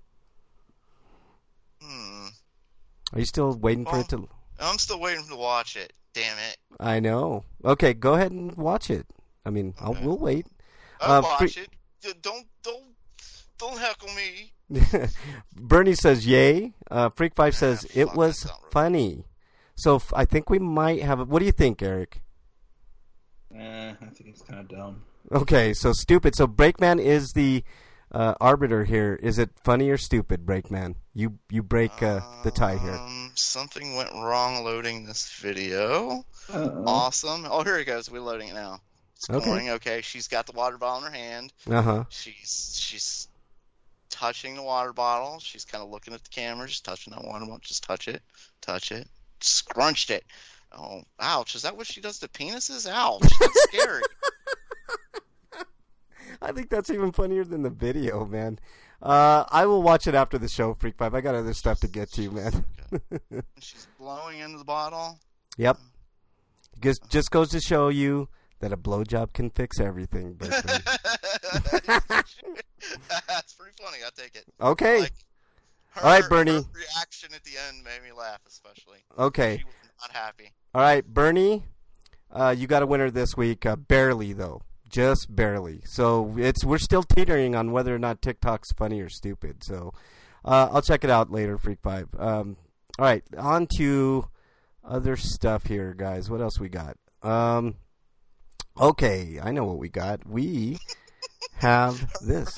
Are you still waiting for it to? I'm still waiting to watch it. Damn it. I know. Okay, go ahead and watch it. I mean, Okay. we'll wait. I'll watch it. Don't heckle me. Bernie says yay. Freak 5 says it fuck, was that's not right. funny. So I think we might have it. What do you think, Eric? I think it's kind of dumb. Okay, so stupid. So Breakman is the arbiter here. Is it funny or stupid, Breakman? You break the tie here. Something went wrong loading this video. Awesome. Oh, here it goes. We're loading it now. It's going. Okay, she's got the water bottle in her hand. Uh-huh. She's touching the water bottle. She's kind of looking at the camera. Just touching that water bottle. Just touch it. Touch it. Scrunched it. Oh, ouch. Is that what she does to penises? Ouch. That's scary. I think that's even funnier than the video, man. I will watch it after the show, Freak 5. I got other stuff to get to, man. She's blowing into the bottle. Yep. Just goes to show you that a blowjob can fix everything. But, that's pretty funny. I'll take it. okay. Like, all right, Bernie. Her reaction at the end made me laugh, especially. Okay. She was not happy. All right, Bernie, you got a winner this week. Barely, though. Just barely. So we're still teetering on whether or not TikTok's funny or stupid. So I'll check it out later, Freak 5. All right, on to other stuff here, guys. What else we got? Okay, I know what we got. We have this.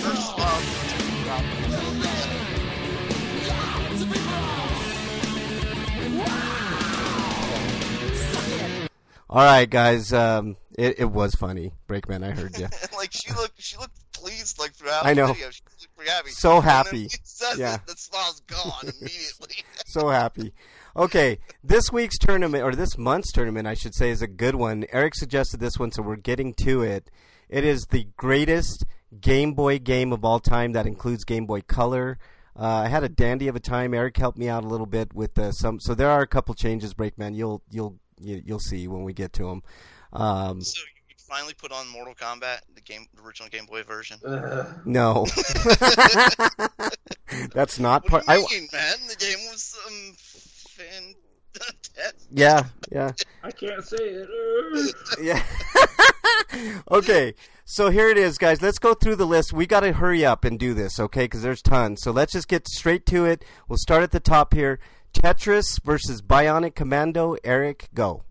All right, guys. It was funny, Breakman. I heard you. Like she looked pleased like throughout I know. the video. She looked pretty happy. So And then happy. when he says Yeah. it, the smile's gone immediately. So happy. Okay, this week's tournament, or this month's tournament, I should say, is a good one. Eric suggested this one, so we're getting to it. It is the greatest Game Boy game of all time. That includes Game Boy Color. I had a dandy of a time. Eric helped me out a little bit with some. So there are a couple changes, Breakman. You'll see when we get to them. So you finally put on Mortal Kombat, the original Game Boy version. No, that's not What part. do you mean, man? The game was fantastic. Yeah. I can't say it. Yeah. Okay, so here it is, guys. Let's go through the list. We got to hurry up and do this, okay, because there's tons. So let's just get straight to it. We'll start at the top here. Tetris versus Bionic Commando. Eric, go.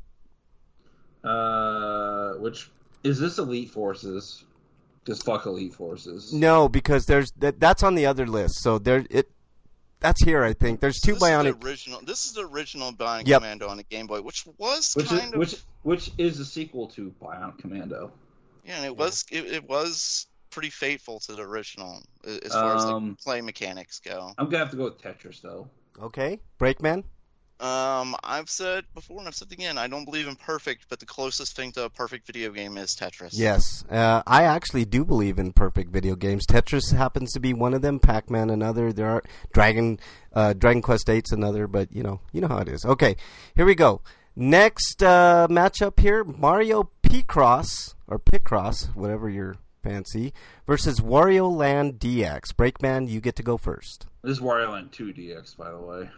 Which is this Elite Forces? Just fuck Elite Forces. No, because there's that's on the other list. So that's here, I think. There's two Bionic. This is the original Bionic Yep. Commando on the Game Boy, which was Which is a sequel to Bionic Commando. Yeah, and it was pretty faithful to the original as far as the play mechanics go. I'm gonna have to go with Tetris though. Okay, Breakman. I've said before and I've said again, I don't believe in perfect, but the closest thing to a perfect video game is Tetris. Yes, I actually do believe in perfect video games. Tetris happens to be one of them. Pac-Man another. There are Dragon Quest 8's another. But you know how it is. Okay, here we go. Next matchup here: Mario Picross or Picross, whatever your fancy, versus Wario Land DX. Breakman, you get to go first. This is Wario Land 2 DX, by the way.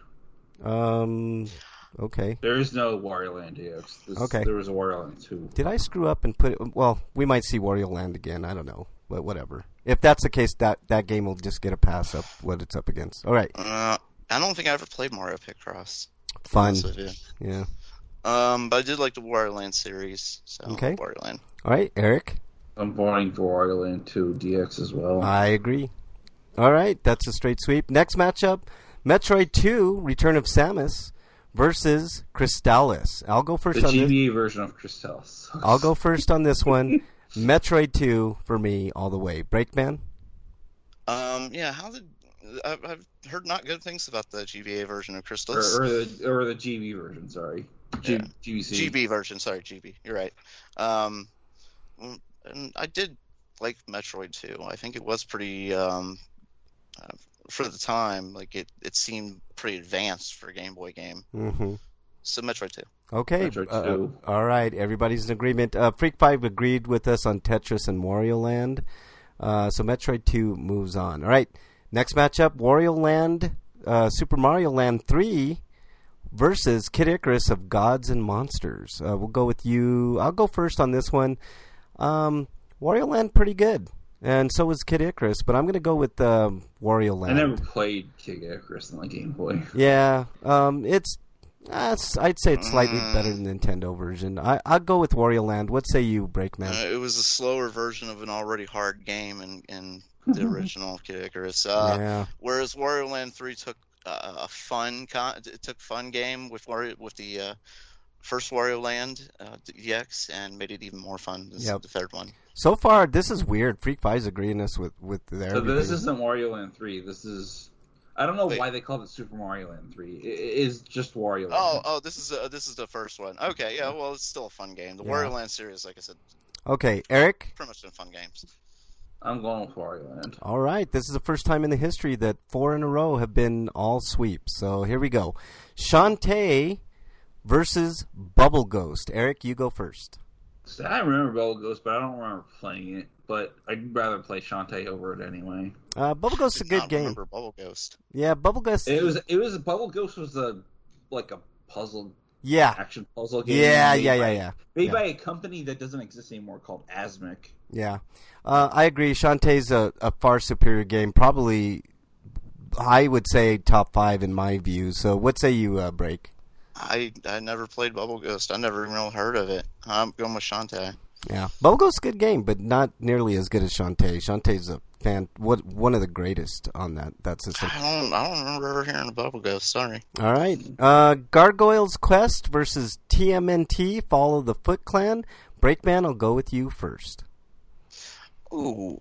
Okay. There is no Wario Land DX. Okay. There was a Wario Land 2. Did I screw up and put it? Well, we might see Wario Land again. I don't know, but whatever. If that's the case, that game will just get a pass up what it's up against. All right. I don't think I ever played Mario Picross. Fun. Yes, Yeah. but I did like the Wario Land series. So Okay. Wario Land. All right, Eric. I'm voting for Wario Land 2 DX as well. I agree. All right, that's a straight sweep. Next matchup, Metroid 2: Return of Samus versus Crystallis. I'll go first the on this. GBA version of Crystallis. I'll go first on this one. Metroid 2 for me all the way. Breakman? Yeah, I've heard not good things about the GBA version of Crystal. or the GB version, sorry. GBC. GB version, sorry, GB. You're right. And I did like Metroid 2. I think it was pretty, for the time, like it seemed pretty advanced for a Game Boy game. Mm-hmm. So Metroid 2. Okay. Metroid 2. All right, everybody's in agreement. Freak 5 agreed with us on Tetris and Wario Land. So Metroid 2 moves on. All right, next matchup, Wario Land, Super Mario Land 3 versus Kid Icarus of Gods and Monsters. We'll go with you. I'll go first on this one. Wario Land, pretty good. And so was Kid Icarus, but I'm going to go with Wario Land. I never played Kid Icarus on the Game Boy. Yeah, I'd say it's slightly better than the Nintendo version. I'll go with Wario Land. What say you, Breakman? It was a slower version of an already hard game in the original Kid Icarus. Whereas Wario Land 3 took a fun game with the first Wario Land DX and made it even more fun than the third one. So far, this is weird. Freak 5's agreeing us with their. So this isn't Wario Land 3. This is. I don't know why they called it Super Mario Land 3. It is just Wario Land. This is the first one. Okay, yeah, well, it's still a fun game. The Wario Land series, like I said. Okay, Eric? Pretty much been fun games. I'm going with Wario Land. All right, this is the first time in the history that 4 in a row have been all sweeps. So here we go. Shantae versus Bubble Ghost. Eric, you go first. So I remember Bubble Ghost, but I don't remember playing it. But I'd rather play Shantae over it anyway. Bubble Ghost is a good game. Remember Bubble Ghost? Yeah, Bubble Ghost. It was Bubble Ghost was a puzzle. Yeah. Action puzzle game. Yeah. Made by a company that doesn't exist anymore called Asmic. Yeah, I agree. Shantae's a far superior game. Probably, I would say top 5 in my view. So, what say you, Break? I never played Bubble Ghost. I never even heard of it. I'm going with Shantae. Yeah, Bubble Ghost's a good game, but not nearly as good as Shantae. Shantae's one of the greatest on that system. I don't remember ever hearing of Bubble Ghost. Sorry. All right, Gargoyle's Quest versus TMNT. Follow the Foot Clan. Breakman, I'll go with you first. Ooh,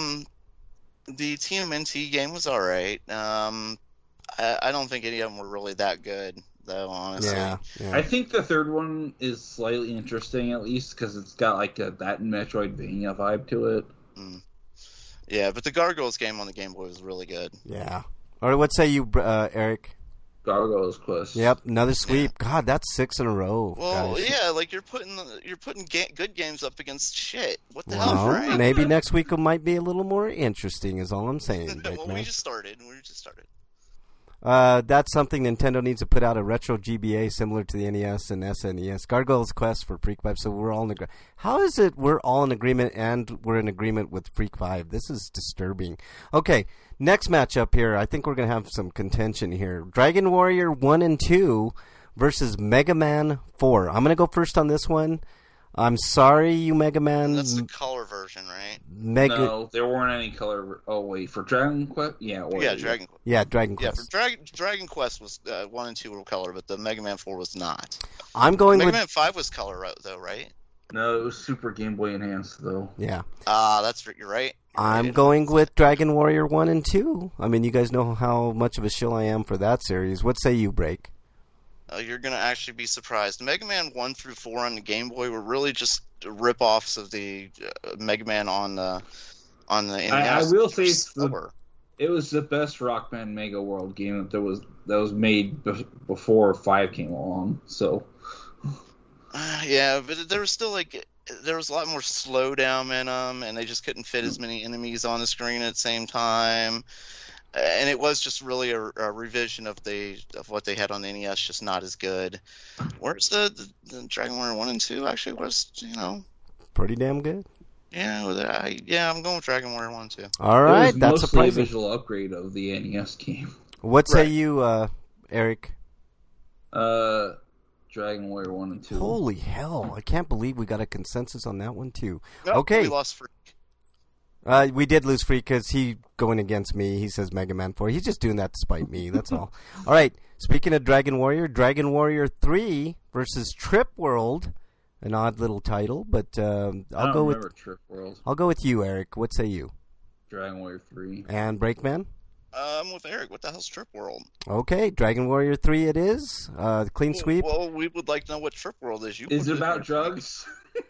the TMNT game was all right. I don't think any of them were really that good, though, honestly. Yeah. I think the third one is slightly interesting, at least, because it's got like that Metroidvania vibe to it. Yeah, but the Gargoyles game on the Game Boy was really good. Yeah. All right, what say you, Eric? Gargoyles Quest. Yep, another sweep. Yeah. God, that's 6 in a row. Well, guys. Yeah, like you're putting good games up against shit. What the hell, right? Maybe next week it might be a little more interesting. Is all I'm saying. Well, we just started. That's something Nintendo needs to put out, a retro GBA similar to the NES and SNES. Gargoyle's Quest for Freak 5. So we're all in agreement. How is it we're all in agreement and we're in agreement with Freak 5? This is disturbing. Okay, next matchup here. I think we're going to have some contention here. Dragon Warrior 1 and 2 versus Mega Man 4. I'm going to go first on this one. I'm sorry, you Mega Man. That's the color version, right? No, there weren't any color. Oh wait, for Dragon Quest, Dragon Quest. Yeah, Dragon Quest. Yeah, for Dragon Quest was 1 and 2 were color, but the Mega Man 4 was not. I'm going Mega with Man 5 was color though, right? No, it was Super Game Boy Enhanced though. Yeah. You're right. I'm going with Dragon Warrior 1 and 2. I mean, you guys know how much of a shill I am for that series. What say you, Break? You're going to actually be surprised. Mega Man 1 through 4 on the Game Boy were really just rip-offs of the Mega Man on the NES. I will say it was the best Rock Band Mega World game that was made before 5 came along. So yeah, but there was still there was a lot more slowdown in them, and they just couldn't fit as many enemies on the screen at the same time. And it was just really a revision of what they had on the NES, just not as good. Whereas the Dragon Warrior 1 and 2 actually was, pretty damn good. Yeah, I'm going with Dragon Warrior 1 and 2. All right, it was that's mostly surprising. a visual upgrade of the NES game. What say you, Eric? Dragon Warrior 1 and 2. Holy hell! I can't believe we got a consensus on that one too. Nope, okay, we lost Freak. We did lose Freak because he going against me. He says Mega Man 4. He's just doing that to spite me. That's all. All right. Speaking of Dragon Warrior 3 versus Trip World, an odd little title, but I'll go with Trip World. I'll go with you, Eric. What say you? Dragon Warrior 3 and Breakman. I'm with Eric. What the hell's Trip World? Okay, Dragon Warrior 3 it is. Clean sweep. Well, we would like to know what Trip World is. Is it about drugs?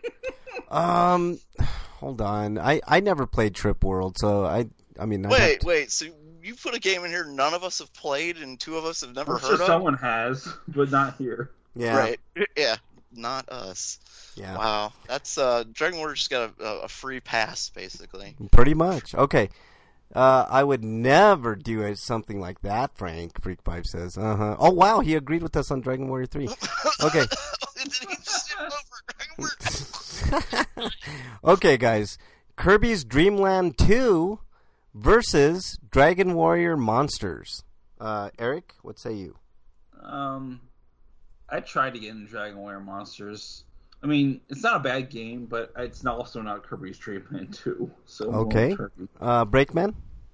Hold on. I never played Trip World, so I mean. Wait. So you put a game in here none of us have played, and 2 of us have never heard of? Someone has, but not here. Yeah. Right. Yeah. Not us. Yeah. Wow. That's Dragon Warrior just got a free pass, basically. Pretty much. Okay. I would never do something like that, Frank. Freak 5 says. Oh, wow. He agreed with us on Dragon Warrior 3. Okay. Did he just skip over Dragon Warrior? Okay, guys. Kirby's Dream Land 2 versus Dragon Warrior Monsters. Eric, what say you? I tried to get into Dragon Warrior Monsters. I mean, it's not a bad game, but it's also not Kirby's Dream Land 2. So Okay. Breakman?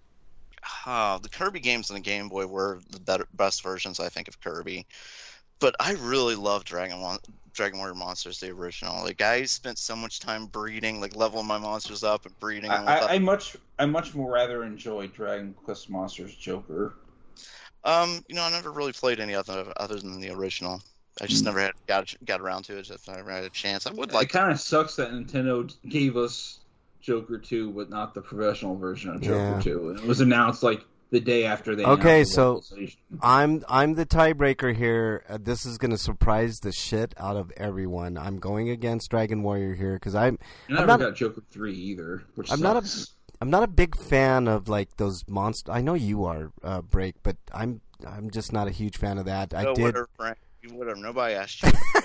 The Kirby games on the Game Boy were the best versions, I think, of Kirby. But I really love Dragon Warrior Monsters, the original. Like, I spent so much time breeding, like leveling my monsters up and breeding them. I much more rather enjoy Dragon Quest Monsters Joker. I never really played any other than the original. I just never got around to it. Just never had a chance. I would like. It kind of sucks that Nintendo gave us Joker 2, but not the professional version of Joker 2. And it was announced like the day after they. Okay, so I'm the tiebreaker here. This is going to surprise the shit out of everyone. I'm going against Dragon Warrior here because I never got Joker 3 either. Which I'm not a big fan of like those monsters. I know you are, Break, but I'm just not a huge fan of that. You would have. Nobody asked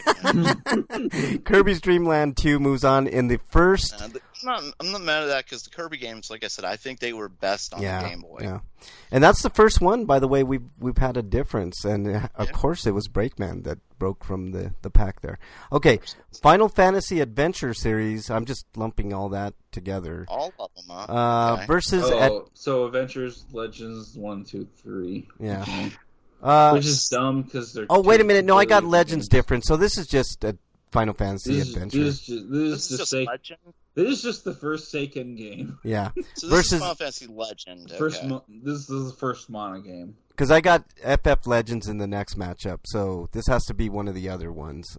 you. Kirby's Dream Land 2 moves on in the first. I'm not mad at that because the Kirby games, like I said, I think they were best on the Game Boy. Yeah, and that's the first one. By the way, we've had a difference, and of course it was Breakman that broke from the pack there. Okay, Final Fantasy Adventure Series. I'm just lumping all that together. All of them, huh? Okay. Versus. So Adventures Legends 1, 2, 3. Yeah. Okay. Which is dumb because they're. Oh, wait a minute! No, I got Legends different. So this is just a Final Fantasy Adventure. This is just Legend. This is just the first Seiken game. Yeah. So this is Final Fantasy Legend. This is the first Mana game. Because I got FF Legends in the next matchup, so this has to be one of the other ones.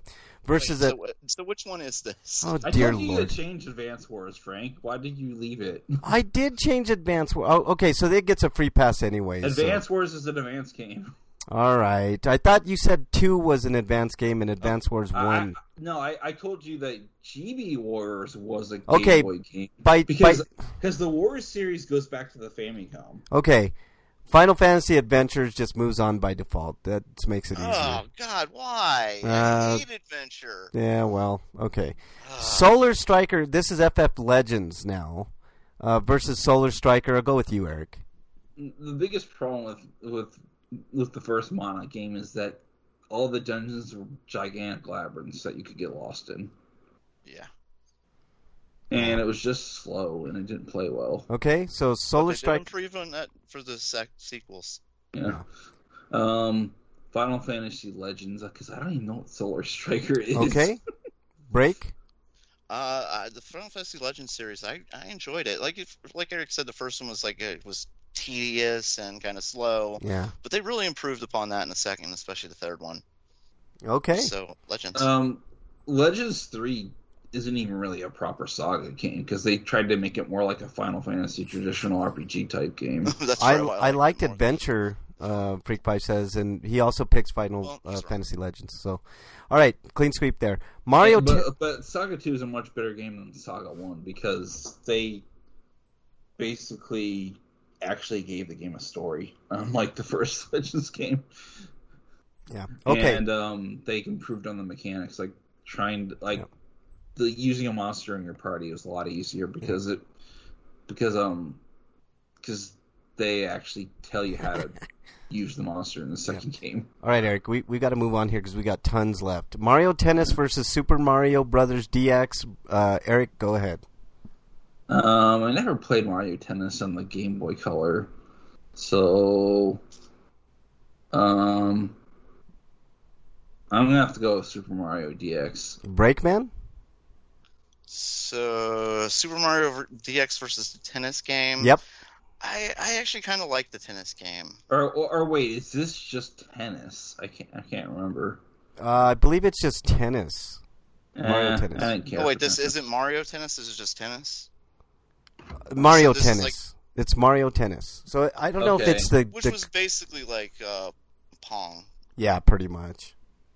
So which one is this? Oh, I dear told you Lord. to change Advance Wars, Frank. Why did you leave it? I did change Advance Wars. Oh, okay, so it gets a free pass anyway. Advance Wars is an advanced game. All right. I thought you said 2 was an advanced game and Advance Wars 1. I told you that GB Warriors was a Game Boy game. Because the Warriors series goes back to the Famicom. Okay. Final Fantasy Adventures just moves on by default. That makes it easier. Oh, God, why? I hate Adventure. Yeah, well, okay. Solar Striker, this is FF Legends now, versus Solar Striker. I'll go with you, Eric. The biggest problem with the first Mana game is that all the dungeons were gigantic labyrinths that you could get lost in. Yeah. And it was just slow, and it didn't play well. Okay, so Solar Striker. Improve on that for the sequels. Yeah. Final Fantasy Legends, because I don't even know what Solar Striker is. Okay. Break. The Final Fantasy Legends series, I enjoyed it. Like Eric said, the first one was it was tedious and kind of slow. Yeah. But they really improved upon that in the second, especially the third one. Okay. So Legends. Legends 3 isn't even really a proper Saga game because they tried to make it more like a Final Fantasy traditional RPG type game. That's I liked Adventure, Freak Pie says, and he also picks Final Fantasy Legends. So, all right, clean sweep there. Mario, but Saga 2 is a much better game than Saga 1 because they basically actually gave the game a story, unlike the first Legends game. Yeah. Okay. And they improved on the mechanics, like using a monster in your party was a lot easier because they actually tell you how to use the monster in the second game. All right, Eric, we got to move on here because we got tons left. Mario Tennis versus Super Mario Brothers DX. Eric, go ahead. I never played Mario Tennis on the Game Boy Color, so I'm gonna have to go with Super Mario DX. Breakman. So, Super Mario DX versus the tennis game. Yep. I actually kind of like the tennis game. Or wait, is this just tennis? I can't remember. I believe it's just tennis. Mario Tennis. I didn't care. Oh wait, this isn't Mario Tennis. This is just tennis. Mario Tennis. It's Mario Tennis. So I don't know if it's which was basically like Pong. Yeah, pretty much.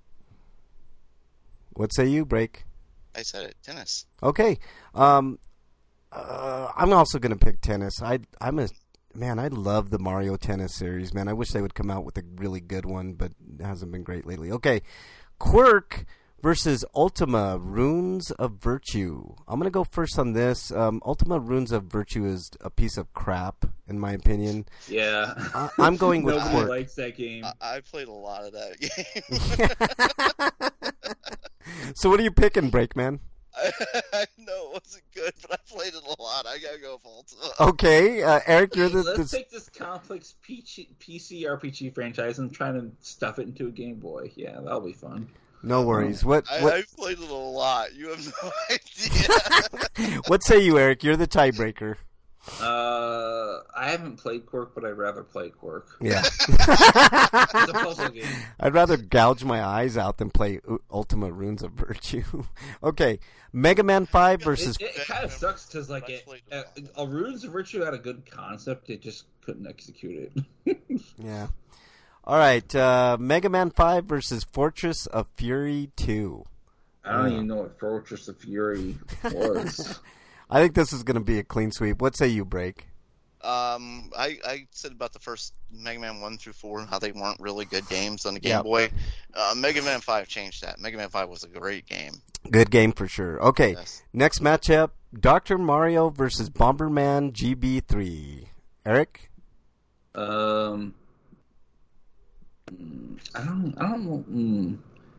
What say you, Break? I said it. Tennis. Okay. I'm also going to pick tennis. I love the Mario Tennis series, man. I wish they would come out with a really good one, but it hasn't been great lately. Okay. Quirk versus Ultima Runes of Virtue. I'm going to go first on this. Ultima Runes of Virtue is a piece of crap, in my opinion. Yeah. I'm going with Nobody Quirk. likes that game. I played a lot of that game. So what are you picking, Breakman? I know it wasn't good, but I played it a lot. I gotta go with Ultima. Okay, Eric, you're the... Let's take this complex PC RPG franchise and try to stuff it into a Game Boy. Yeah, that'll be fun. No worries. What I played it a lot. You have no idea. what say you, Eric? You're the tiebreaker. I haven't played Quirk, but I'd rather play Quirk. Yeah. It's a puzzle game. I'd rather gouge my eyes out than play Ultima Runes of Virtue. Okay, Mega Man 5 versus... It kind of sucks because like a Runes of Virtue had a good concept, it just couldn't execute it. Yeah. All right, Mega Man 5 versus Fortress of Fury 2. I don't even know what Fortress of Fury was. I think this is going to be a clean sweep. What say you, Break? I said about the first Mega Man 1 through 4 and how they weren't really good games on the Game Boy. Mega Man 5 changed that. Mega Man 5 was a great game. Good game for sure. Okay, Yes. Next matchup, Dr. Mario versus Bomberman GB3. Eric? I don't know.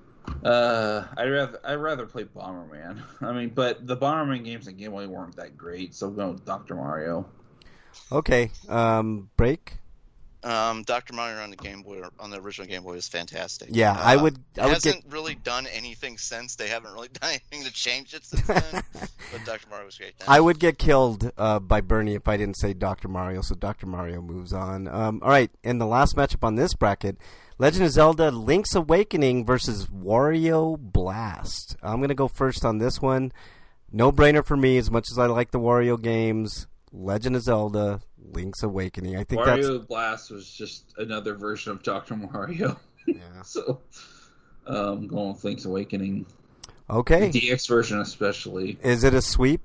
I'd rather play Bomberman. I mean, but the Bomberman games in Game Boy weren't that great, so I'm going with Dr. Mario. Okay, Break? Dr. Mario on the Game Boy, on the original Game Boy, is fantastic. Yeah, I would hasn't really done anything since. They haven't really done anything to change it since then. But Dr. Mario was great then. I would get killed by Bernie if I didn't say Dr. Mario, so Dr. Mario moves on. All right, and the last matchup on this bracket, Legend of Zelda Link's Awakening versus Wario Blast. I'm going to go first on this one. No-brainer for me, as much as I like the Wario games. Legend of Zelda Link's Awakening. I think Wario Blast was just another version of Dr. Mario. Yeah. So, going with Link's Awakening. Okay. The DX version especially. Is it a sweep?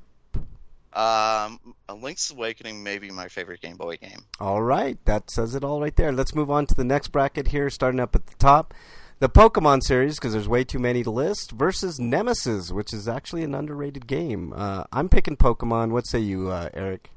Link's Awakening may be my favorite Game Boy game. All right. That says it all right there. Let's move on to the next bracket here, starting up at the top. The Pokemon series, because there's way too many to list, versus Nemesis, which is actually an underrated game. I'm picking Pokemon. What say you, Eric?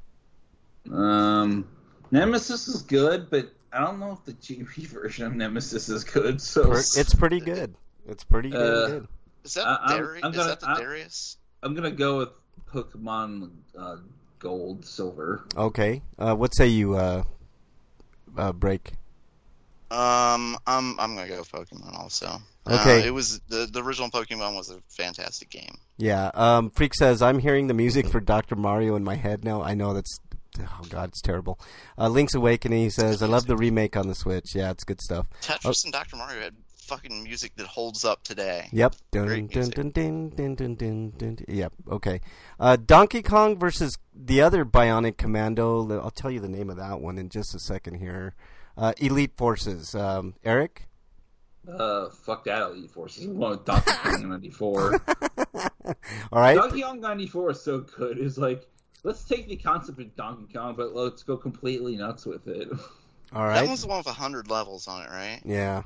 Nemesis is good, but I don't know if the GB version of Nemesis is good. So It's pretty good. It's pretty good. Is that the Darius? I'm gonna go with Pokemon Gold, Silver. Okay. What say you, Break? I'm gonna go with Pokemon also. Okay. It was the original Pokemon was a fantastic game. Yeah. Freak says, I'm hearing the music for Dr. Mario in my head now. I know that's... Oh, God, it's terrible. Link's Awakening, he says, I love the remake on the Switch. Yeah, it's good stuff. Tetris and Dr. Mario had fucking music that holds up today. Yep. Great music. Yep, okay. Donkey Kong versus the other Bionic Commando. I'll tell you the name of that one in just a second here. Elite Forces. Eric? Fuck that Elite Forces. I'm going with Donkey Kong 94. All right. Donkey Kong 94 is so good. It's like, let's take the concept of Donkey Kong, but let's go completely nuts with it. All right. That was the one with 100 levels on it, right? Yeah.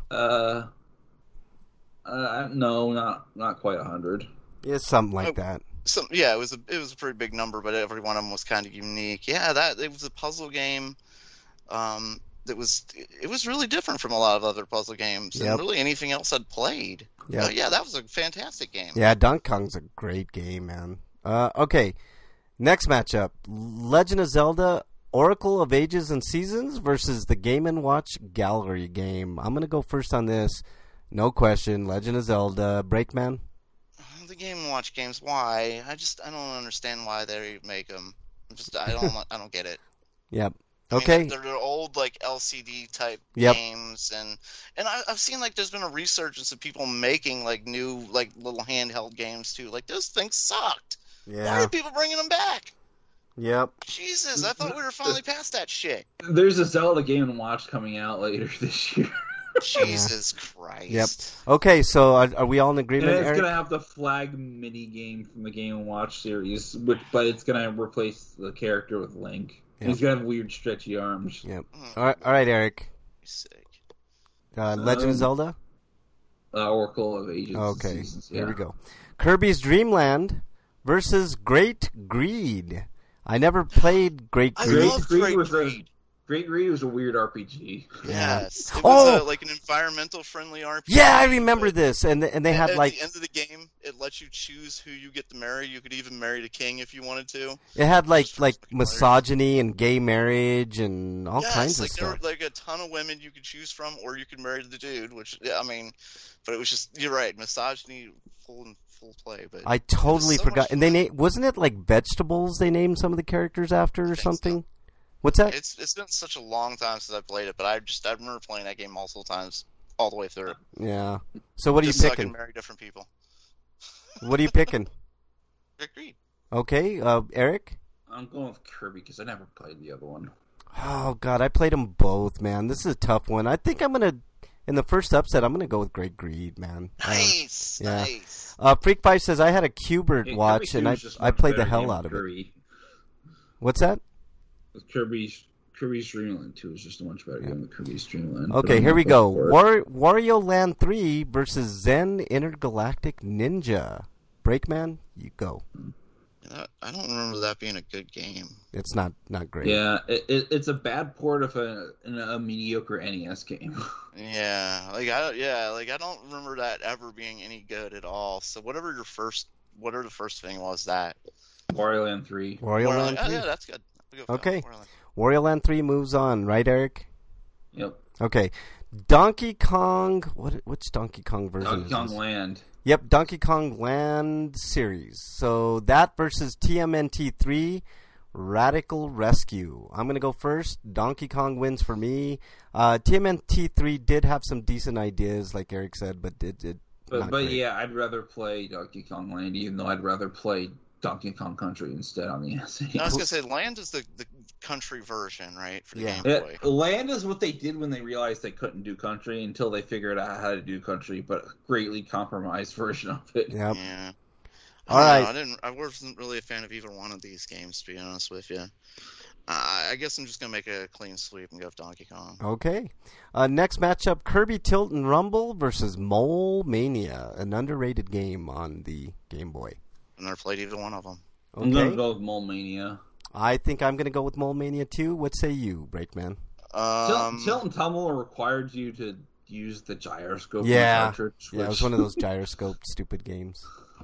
No, not quite 100. Yeah, something like that. Yeah, it was a pretty big number, but every one of them was kind of unique. Yeah, it was a puzzle game. It was really different from a lot of other puzzle games and really anything else I'd played. Yeah. Yeah, that was a fantastic game. Yeah, Donkey Kong's a great game, man. Okay, next matchup: Legend of Zelda: Oracle of Ages and Seasons versus the Game & Watch Gallery game. I'm gonna go first on this. No question, Legend of Zelda. Breakman? The Game & Watch games, why? I don't understand why they make them. I don't get it. Yep. I mean, Okay. they're old like LCD type Yep. games, and I've seen like there's been a resurgence of people making like new like little handheld games too. Like those things sucked. Why Yeah. are people bringing them back? Yep. Jesus, I thought we were finally past that shit. There's a Zelda Game & Watch coming out later this year. Jesus Christ. Yep. Okay, so are we all in And agreement, it's Eric? going to have the flag mini game from the Game & Watch series, but it's going to replace the character with Link. Yep. He's going to have weird stretchy arms. Yep. All right, Eric. Sick. Legend of Zelda? Oracle of Ages. Okay, Seasons, here we go. Kirby's Dream Land versus Great Greed. I never played Great I Greed. love Great Greed. Great Greed was a weird RPG. Yes. It Oh! was like an environmental friendly RPG. Yeah, I remember this. And they had at like the end of the game, it lets you choose who you get to marry. You could even marry the king if you wanted to. it had like Just fucking misogyny and gay marriage and all kinds of like there stuff. were like a ton of women you could choose from, or you could marry the dude. Which I mean, but it was just you're right, misogyny full play. But I totally so forgot. much And fun. wasn't it like vegetables they named some of the characters after or think so. something? What's that? It's been such a long time since I played it, but I remember playing that game multiple times all the way through. Yeah. So what are you Just so I picking? can marry different people. What are you picking? Great Greed. Okay, Eric? I'm going with Kirby because I never played the other one. Oh, God, I played them both, man. This is a tough one. I think I'm going to, in the first upset, I'm going to go with Great Greed, man. Nice, yeah. nice. Freak Five says, I had a Qbert Yeah, watch, Kirby and 2 I is just I much played the better hell game out than of it. Kirby. What's that? Kirby's Dreamland 2 is just a much better game than Kirby's Dreamland. Okay, here we go. Wario Land 3 versus Zen Intergalactic Ninja. Breakman, you go. I don't remember that being a good game. It's not great. Yeah, it's a bad port of a mediocre NES game. Yeah, I don't remember that ever being any good at all. So whatever the first thing was that. Wario Land 3. Wario Land 3. Yeah, that's good. We'll go for Okay. that. Wario Land. Wario Land 3 moves on, right, Eric? Yep. Okay. Donkey Kong. Which Donkey Kong version Donkey is Kong this? Land. Yep, Donkey Kong Land series. So that versus TMNT 3 Radical Rescue. I'm going to go first. Donkey Kong wins for me. TMNT 3 did have some decent ideas, like Eric said, but it But great. yeah, I'd rather play Donkey Kong Land, even though I'd rather play Donkey Kong Country instead on the NES. I was gonna say Land is the country version, right, for the Yeah. Game Boy. Land is what they did when they realized they couldn't do country until they figured out how to do country, but a greatly compromised version of it. Yep. Yeah. All right. I wasn't really a fan of either one of these games, to be honest with you. I guess I'm just gonna make a clean sweep and go with Donkey Kong. Okay. Next matchup, Kirby Tilt and Rumble versus Mole Mania, an underrated game on the Game Boy. I never played either one of them. I'm going Okay. to go with Mole Mania. I think I'm going to go with Mole Mania too. What say you, Breakman? Tilt and Tumble required you to use the gyroscope. Yeah. Cartridge, Yeah, it was which- one of those gyroscope stupid games.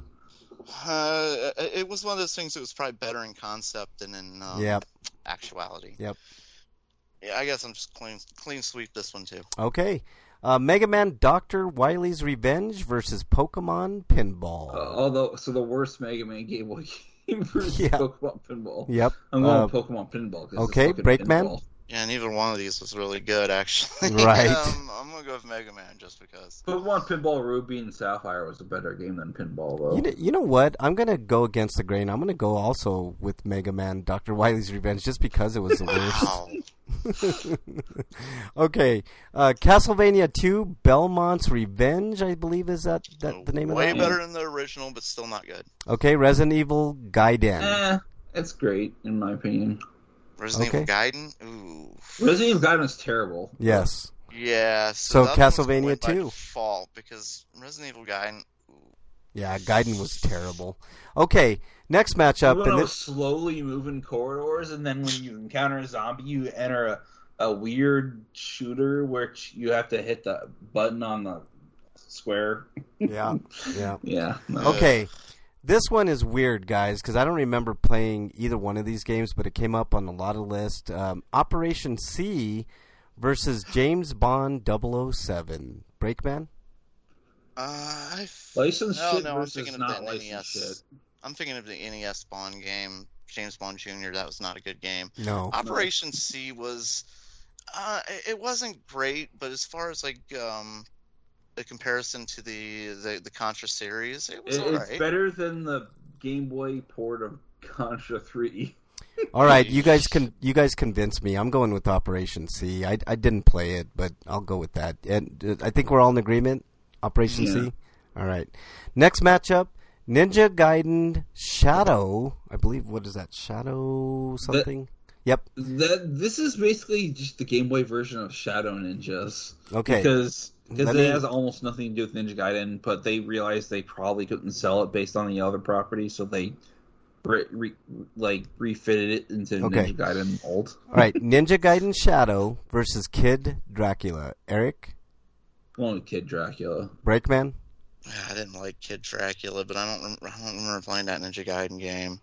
It was one of those things that was probably better in concept than in Yep. actuality. Yep. Yeah, I guess I'm just clean sweep this one too. Okay. Mega Man Dr. Wily's Revenge versus Pokemon Pinball. So the worst Mega Man Game Boy game versus Yeah. Pokemon Pinball. Yep. I'm going with Pokemon Pinball. 'cause okay, it's fucking Breakman? pinball. Yeah, neither one of these was really good, actually. Right. I'm gonna go with Mega Man just because. Pokemon Pinball Ruby and Sapphire was a better game than Pinball, though. You know what? I'm going to go against the grain. I'm going to go also with Mega Man Dr. Wily's Revenge just because it was the worst. Wow. Okay. Castlevania 2 Belmont's Revenge, I believe is that the name of Way that? better than the original, but still not good. Okay, Resident Evil Gaiden. It's great, in my opinion. Resident Okay. Evil Gaiden? Ooh. Resident Evil Gaiden is terrible. Yes. Yeah, So that one's gonna Castlevania win by 2. default, because Resident Evil Gaiden. Yeah, Gaiden was terrible. Okay, next matchup. One of And those slowly moving corridors, and then when you encounter a zombie, you enter a weird shooter where you have to hit the button on the square. yeah. Yeah. No. Okay. This one is weird, guys, because I don't remember playing either one of these games, but it came up on a lot of lists. Operation C versus James Bond 007. Breakman? Licensed shit I'm versus thinking of not the licensed NES. shit. I'm thinking of the NES Bond game, James Bond Jr. That was not a good game. No. Operation C was, it wasn't great, but as far as like a comparison to the Contra series, it was alright. It's better than the Game Boy port of Contra 3. All right, you guys convinced me. I'm going with Operation C. I didn't play it, but I'll go with that. And I think we're all in agreement. Operation C. All right. Next matchup: Ninja Gaiden Shadow. I believe what is that? Shadow something. Yep. This is basically just the Game Boy version of Shadow Ninjas. Okay. Because Because it has almost nothing to do with Ninja Gaiden, but they realized they probably couldn't sell it based on the other property, so they refitted it into Ninja Gaiden old. All right, Ninja Gaiden Shadow versus Kid Dracula. Eric? Going with Kid Dracula. Breakman? I didn't like Kid Dracula, but I don't remember playing that Ninja Gaiden game.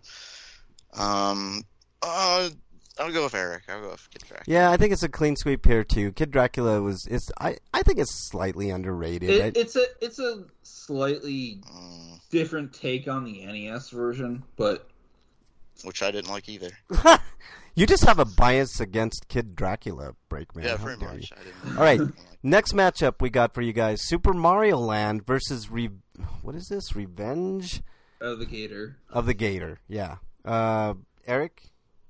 I'll go with Eric. I'll go with Kid Dracula. Yeah, I think it's a clean sweep here too. Kid Dracula I think it's slightly underrated. It's a slightly different take on the NES version, but which I didn't like either. You just have a bias against Kid Dracula, Breakman. Yeah, pretty much. I didn't. All right, next matchup we got for you guys: Super Mario Land versus what is this? Revenge of the Gator. Of the Gator, yeah. Eric.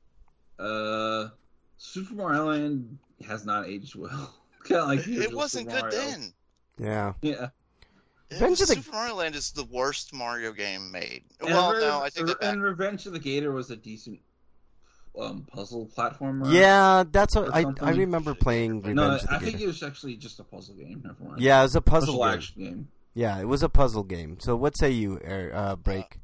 Super Mario Land has not aged well. Kind of like it wasn't Super good Mario. then. Yeah. Super Mario Land is the worst Mario game made. I think and Revenge of the Gator was a decent puzzle platformer. Yeah, that's what I remember playing. Revenge of the Gator. I think it was actually just a puzzle game. Never mind. Yeah, it was a puzzle action game. Yeah, it was a puzzle game. So what say you, Break?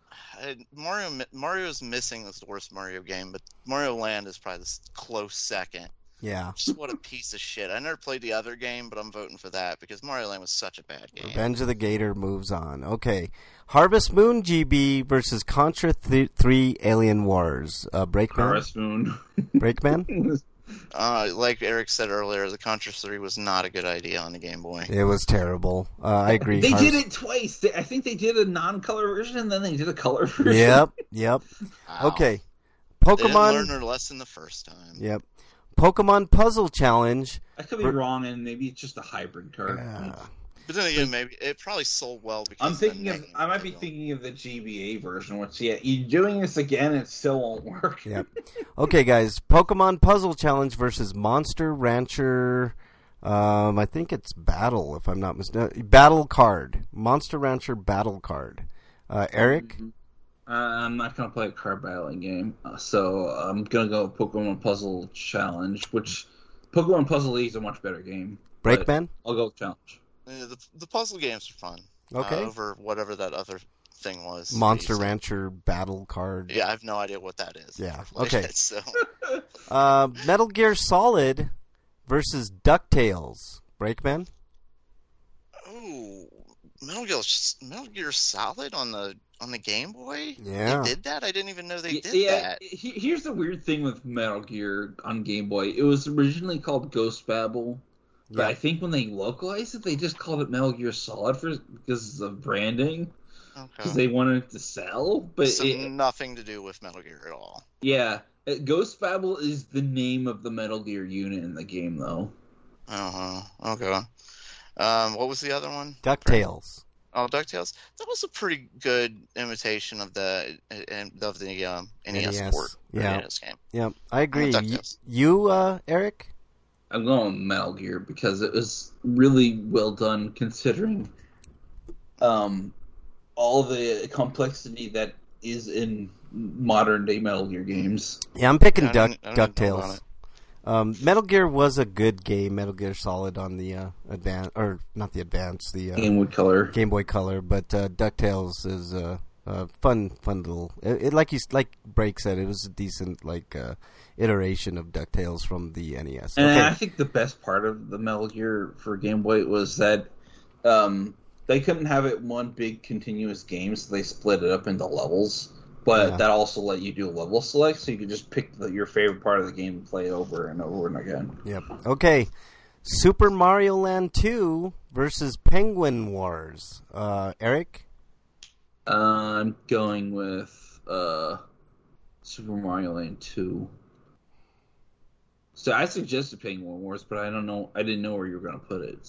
Mario's Missing is the worst Mario game, but Mario Land is probably the close second. Yeah. Just what a piece of shit. I never played the other game, but I'm voting for that because Mario Land was such a bad game. Revenge of the Gator moves on. Okay. Harvest Moon GB versus Contra 3 Alien Wars. Breakman? Harvest Moon. Breakman? Like Eric said earlier, the Contra 3 was not a good idea on the Game Boy. It was terrible. I agree. They did it twice. I think they did a non-color version, and then they did a color version. Yep. Wow. Okay. They Pokemon. didn't learn their lesson the first time. Yep. Pokemon Puzzle Challenge. I could be wrong, and maybe it's just a hybrid card. But then again, maybe it probably sold well because I might be thinking of the GBA version, which you're doing this again, it still won't work. Yep. Okay, guys. Pokemon Puzzle Challenge versus Monster Rancher. I think it's Battle, if I'm not mistaken. Battle Card. Monster Rancher Battle Card. Eric? I'm not going to play a card battling game, so I'm going to go Pokemon Puzzle Challenge, which Pokemon Puzzle League is a much better game. Breakman? I'll go with Challenge. Yeah, the puzzle games are fun. Okay. Over whatever that other thing was. Monster Rancher Battle Card. Yeah, I have no idea what that is. Yeah, okay. So. Metal Gear Solid versus DuckTales. Breakman? Oh, Metal Gear Solid on the Game Boy? Yeah. They did that? I didn't even know they did that. Here's the weird thing with Metal Gear on Game Boy. It was originally called Ghost Babel. But I think when they localized it, they just called it Metal Gear Solid because of branding. Okay. Because they wanted it to sell. But nothing to do with Metal Gear at all. Yeah. Ghost Babel is the name of the Metal Gear unit in the game, though. Uh-huh. Okay. What was the other one? DuckTales. Oh, DuckTales. That was a pretty good imitation of the NES port. NES game. Yeah, I agree. DuckTales. You, Eric? I'm going with Metal Gear because it was really well done considering all the complexity that is in modern day Metal Gear games. Yeah, I'm picking DuckTales. Metal Gear was a good game, Metal Gear Solid on the Game Boy Color, but DuckTales is a fun little. Like Break said, it was a decent iteration of DuckTales from the NES. And I think the best part of the Metal Gear for Game Boy was that they couldn't have it one big continuous game, so they split it up into levels. But that also let you do a level select, so you could just pick your favorite part of the game and play it over and over and again. Yep. Okay. Super Mario Land 2 versus Penguin Wars. Eric? I'm going with Super Mario Land 2. So I suggested Penguin Wars, but I don't know. I didn't know where you were going to put it.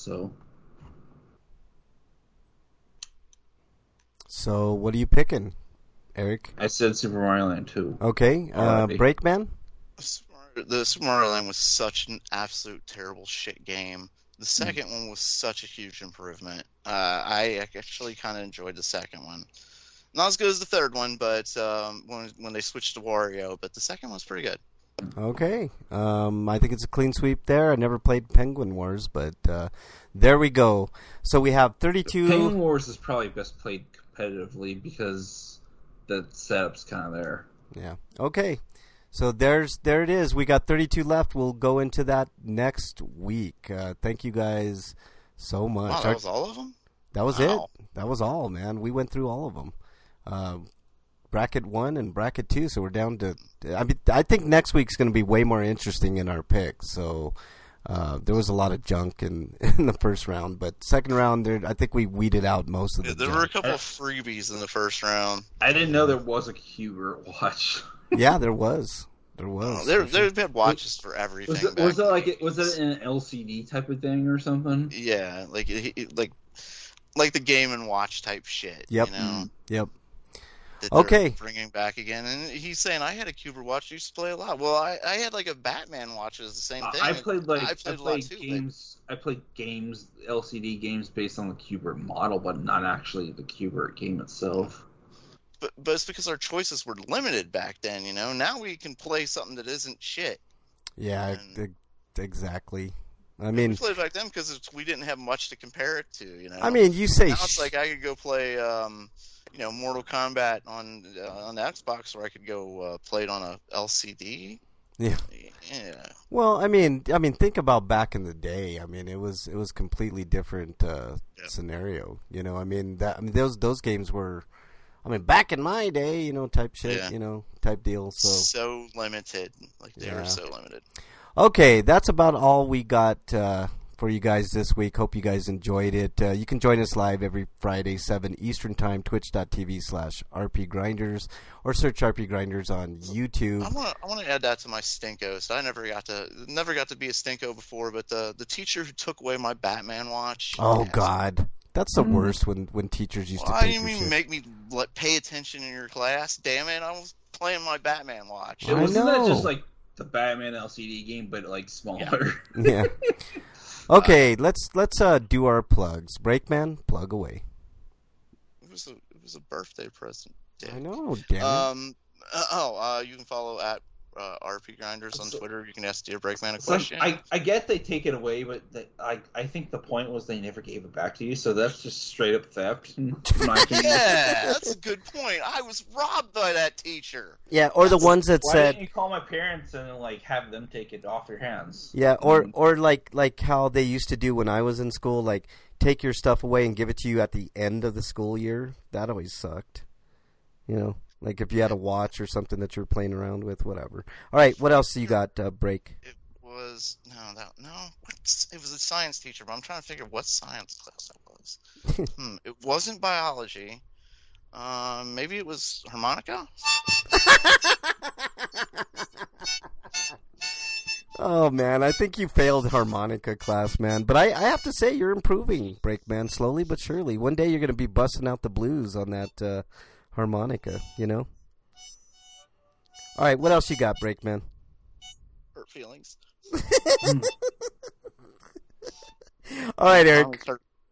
So what are you picking, Eric? I said Super Mario Land 2. Okay. Breakman? The Super Mario Land was such an absolute terrible shit game. The second one was such a huge improvement. I actually kind of enjoyed the second one. Not as good as the third one, but when they switched to Wario, but the second one's pretty good. Okay. I think it's a clean sweep there. I never played Penguin Wars, but there we go. So we have 32. Penguin Wars is probably best played competitively because the setup's kind of there. Yeah. Okay. So there it is. We got 32 left. We'll go into that next week. Thank you guys so much. Wow, that was all of them? That was Wow. it. That was all, man. We went through all of them. Bracket 1 and bracket 2, so we're down to... I think next week's going to be way more interesting in our picks. So there was a lot of junk in the first round, but second round, I think we weeded out most of the There junk. were a couple of freebies in the first round. I didn't know there was a Hubert watch. Yeah, there was. There was. There's been watches for everything. Was it an LCD type of thing or something? Yeah, like the Game and Watch type shit. Yep. You know? Yep. That they're Okay. bringing back again, and he's saying I had a Cooper watch. I used to play a lot. Well, I had like a Batman watch. Is the same thing. I played a lot too. games. I played games, LCD games based on the Cubert model, but not actually the Cubert game itself. But it's because our choices were limited back then. You know, now we can play something that isn't shit. Yeah, exactly. I We mean, played back then because we didn't have much to compare it to. You know. I mean, you say now it's like I could go play, Mortal Kombat on the Xbox, or I could go play it on a LCD. Yeah. Yeah. Well, I mean, think about back in the day. I mean, it was completely different scenario. You know, I mean those games were, I mean, back in my day, type shit, Yeah. Type deal. So limited, like they Yeah. were so limited. Okay, that's about all we got for you guys this week. Hope you guys enjoyed it. You can join us live every Friday, 7 Eastern Time, twitch.tv/RPGrinders, or search RP Grinders on YouTube. I want to add that to my Stinkos. I never got to be a Stinko before, but the teacher who took away my Batman watch. Oh, yeah. God. That's the worst when teachers used to Why take do you your mean shit. make me pay attention in your class? Damn it! I was playing my Batman watch. I Wasn't know. that just like the Batman LCD game, but like smaller? Yeah. Okay, let's do our plugs. Breakman, plug away. It was a birthday present. I know, damn it. You can follow at RP Grinders on Twitter. You can ask Dear Breakman a So question. I get they take it away, but I think the point was they never gave it back to you, so that's just straight up theft. In my opinion. Yeah, that's a good point. I was robbed by that teacher. Yeah, or the ones that Why said, didn't you call my parents and like have them take it off your hands? yeah, or like how they used to do when I was in school, like take your stuff away and give it to you at the end of the school year. That always sucked. Like if you had a watch or something that you were playing around with, whatever. All right, what else you got, Break? It was it was a science teacher, but I'm trying to figure what science class that was. It wasn't biology. Maybe it was harmonica. Oh, man, I think you failed harmonica class, man. But I have to say, you're improving, Breakman, slowly but surely. One day you're going to be busting out the blues on that harmonica, All right, what else you got, Breakman? Hurt feelings. All right, Eric.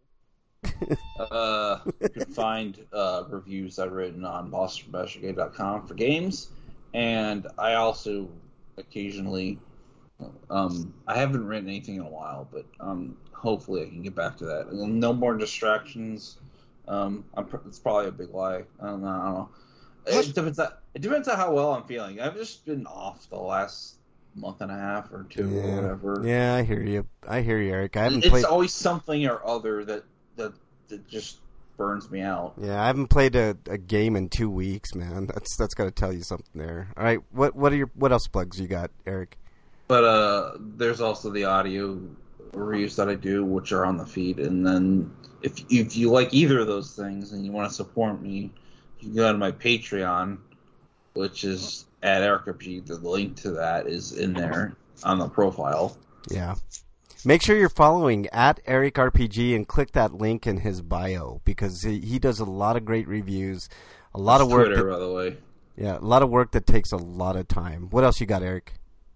You can find reviews I've written on BostonBasherGame.com for games, and I also occasionally, I haven't written anything in a while, but hopefully I can get back to that. And no more distractions. It's probably a big lie. I don't know. It depends on how well I'm feeling. I've just been off the last month and a half or two or whatever. Yeah, I hear you, Eric. I haven't It's played. always something or other that just burns me out. Yeah, I haven't played a game in 2 weeks, man. That's got to tell you something there. All right, what else plugs you got, Eric? But there's also the audio reviews that I do, which are on the feed. And then if you like either of those things and you want to support me, you can go to my Patreon, which is at EricRPG. The link to that is in there on the profile. Yeah. Make sure you're following at EricRPG and click that link in his bio because he does a lot of great reviews, a lot of work. Twitter, by the way. Yeah, a lot of work that takes a lot of time. What else you got, Eric?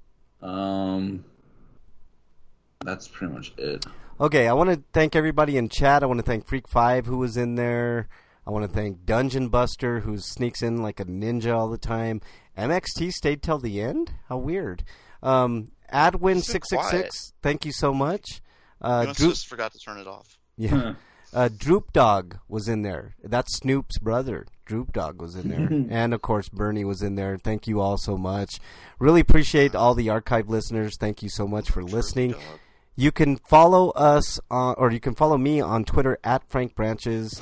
That's pretty much it. Okay, I want to thank everybody in chat. I want to thank Freak5 who was in there. I want to thank Dungeon Buster, who sneaks in like a ninja all the time. MXT stayed till the end? How weird. Adwin666, thank you so much. You just forgot to turn it off. Yeah. Droop Dog was in there. That's Snoop's brother. Droop Dog was in there. And, of course, Bernie was in there. Thank you all so much. Really appreciate all the archive listeners. Thank you so much for listening. You can follow us, or you can follow me on Twitter at Frank Branches.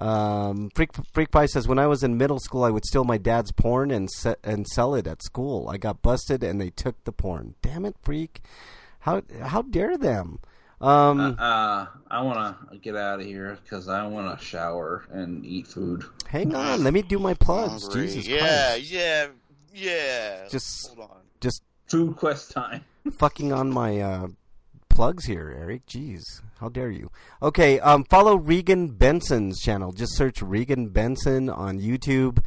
Freak Pie says, when I was in middle school, I would steal my dad's porn and sell it at school. I got busted, and they took the porn. Damn it, Freak. How dare them? I want to get out of here because I want to shower and eat food. Hang on, let me do my plugs. Hungry. Jesus Christ. Yeah. Just hold on. Just food quest time. Fucking on my plugs here, Eric. Jeez, how dare you? Okay, follow Regan Benson's channel. Just search Regan Benson on YouTube.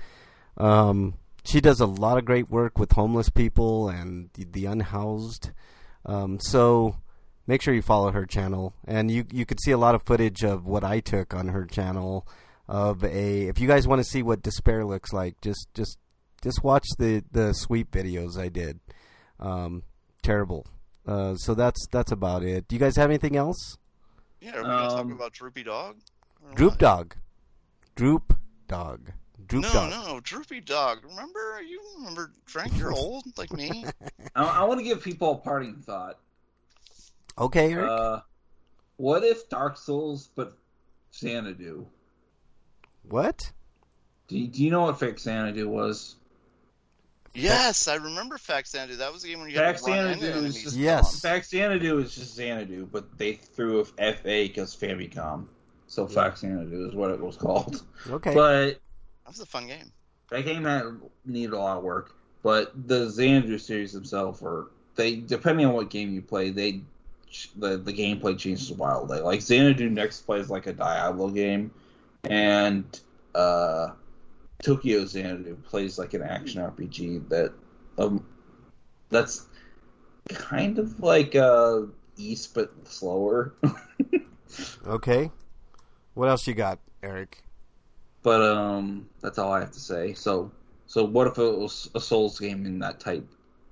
She does a lot of great work with homeless people and the unhoused. So make sure you follow her channel, and you could see a lot of footage of what I took on her channel. If you guys want to see what despair looks like, just watch the sweep videos I did. Terrible. So that's about it. Do you guys have anything else? Yeah, are we going to talk about Droopy Dog? Droop Dog. Droop Dog. No, Droopy Dog. You remember, Frank, you're old like me. I want to give people a parting thought. Okay, Eric. What if Dark Souls but Xanadu? What? Do you know what Xanadu was? Yes, I remember Xanadu. That was the game when you had to run into enemies. Yes. Xanadu is just Xanadu, but they threw a FA because Famicom. So Xanadu is what it was called. Okay. But that was a fun game. That game needed a lot of work. But the Xanadu series themselves depending on what game you play, the gameplay changes wildly. Like Xanadu next plays like a Diablo game, and Tokyo Xanadu plays like an action RPG that's kind of like East but slower. Okay. What else you got, Eric? But that's all I have to say. So what if it was a Souls game in that type?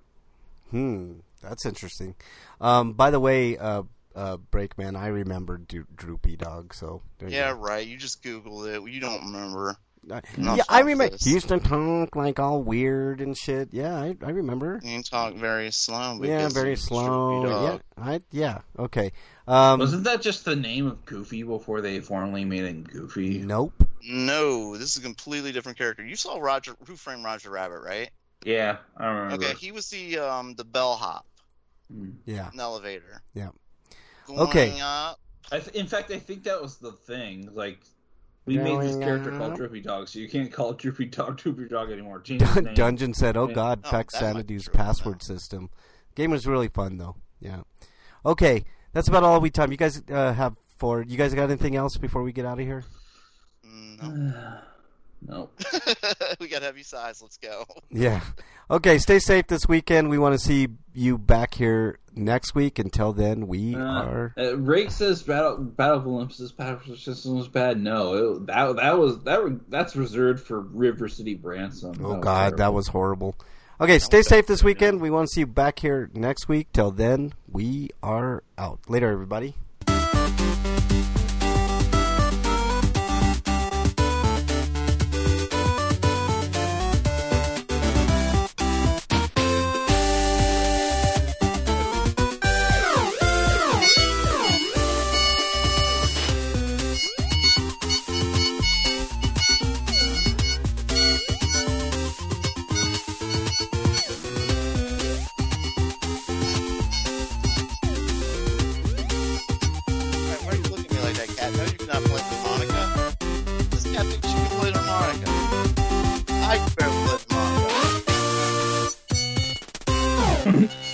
That's interesting. By the way, Breakman, I remember Droopy Dog. So right. You just Googled it. You don't remember. I remember. He used to talk like all weird and shit. Yeah, I remember. He talk very slow. Yeah, very slow. Yeah. Okay. Wasn't that just the name of Goofy before they formally made it Goofy? Nope. No, this is a completely different character. You saw Who Framed Roger Rabbit, right? Yeah, I remember. Okay, he was the bellhop. Yeah. In the elevator. Yeah. Going up. In fact, I think that was the thing. Like, we made this character called Droopy Dog, so you can't call it Droopy Dog anymore. Dungeon said, "Oh God, Xanadu's password system." Game was really fun though. Yeah. Okay, that's about all we time. You guys have for. You guys got anything else before we get out of here? No. No. We got heavy size. Let's go. Yeah. Okay, stay safe this weekend. We want to see you back here next week. Until then, we are... Rake says Battle of Olympus' password system was bad. No, that's reserved for River City Branson. Oh, God, that was horrible. Okay, stay safe this weekend. We want to see you back here next week. Till then, we are out. Later, everybody. I can barely play the Monica.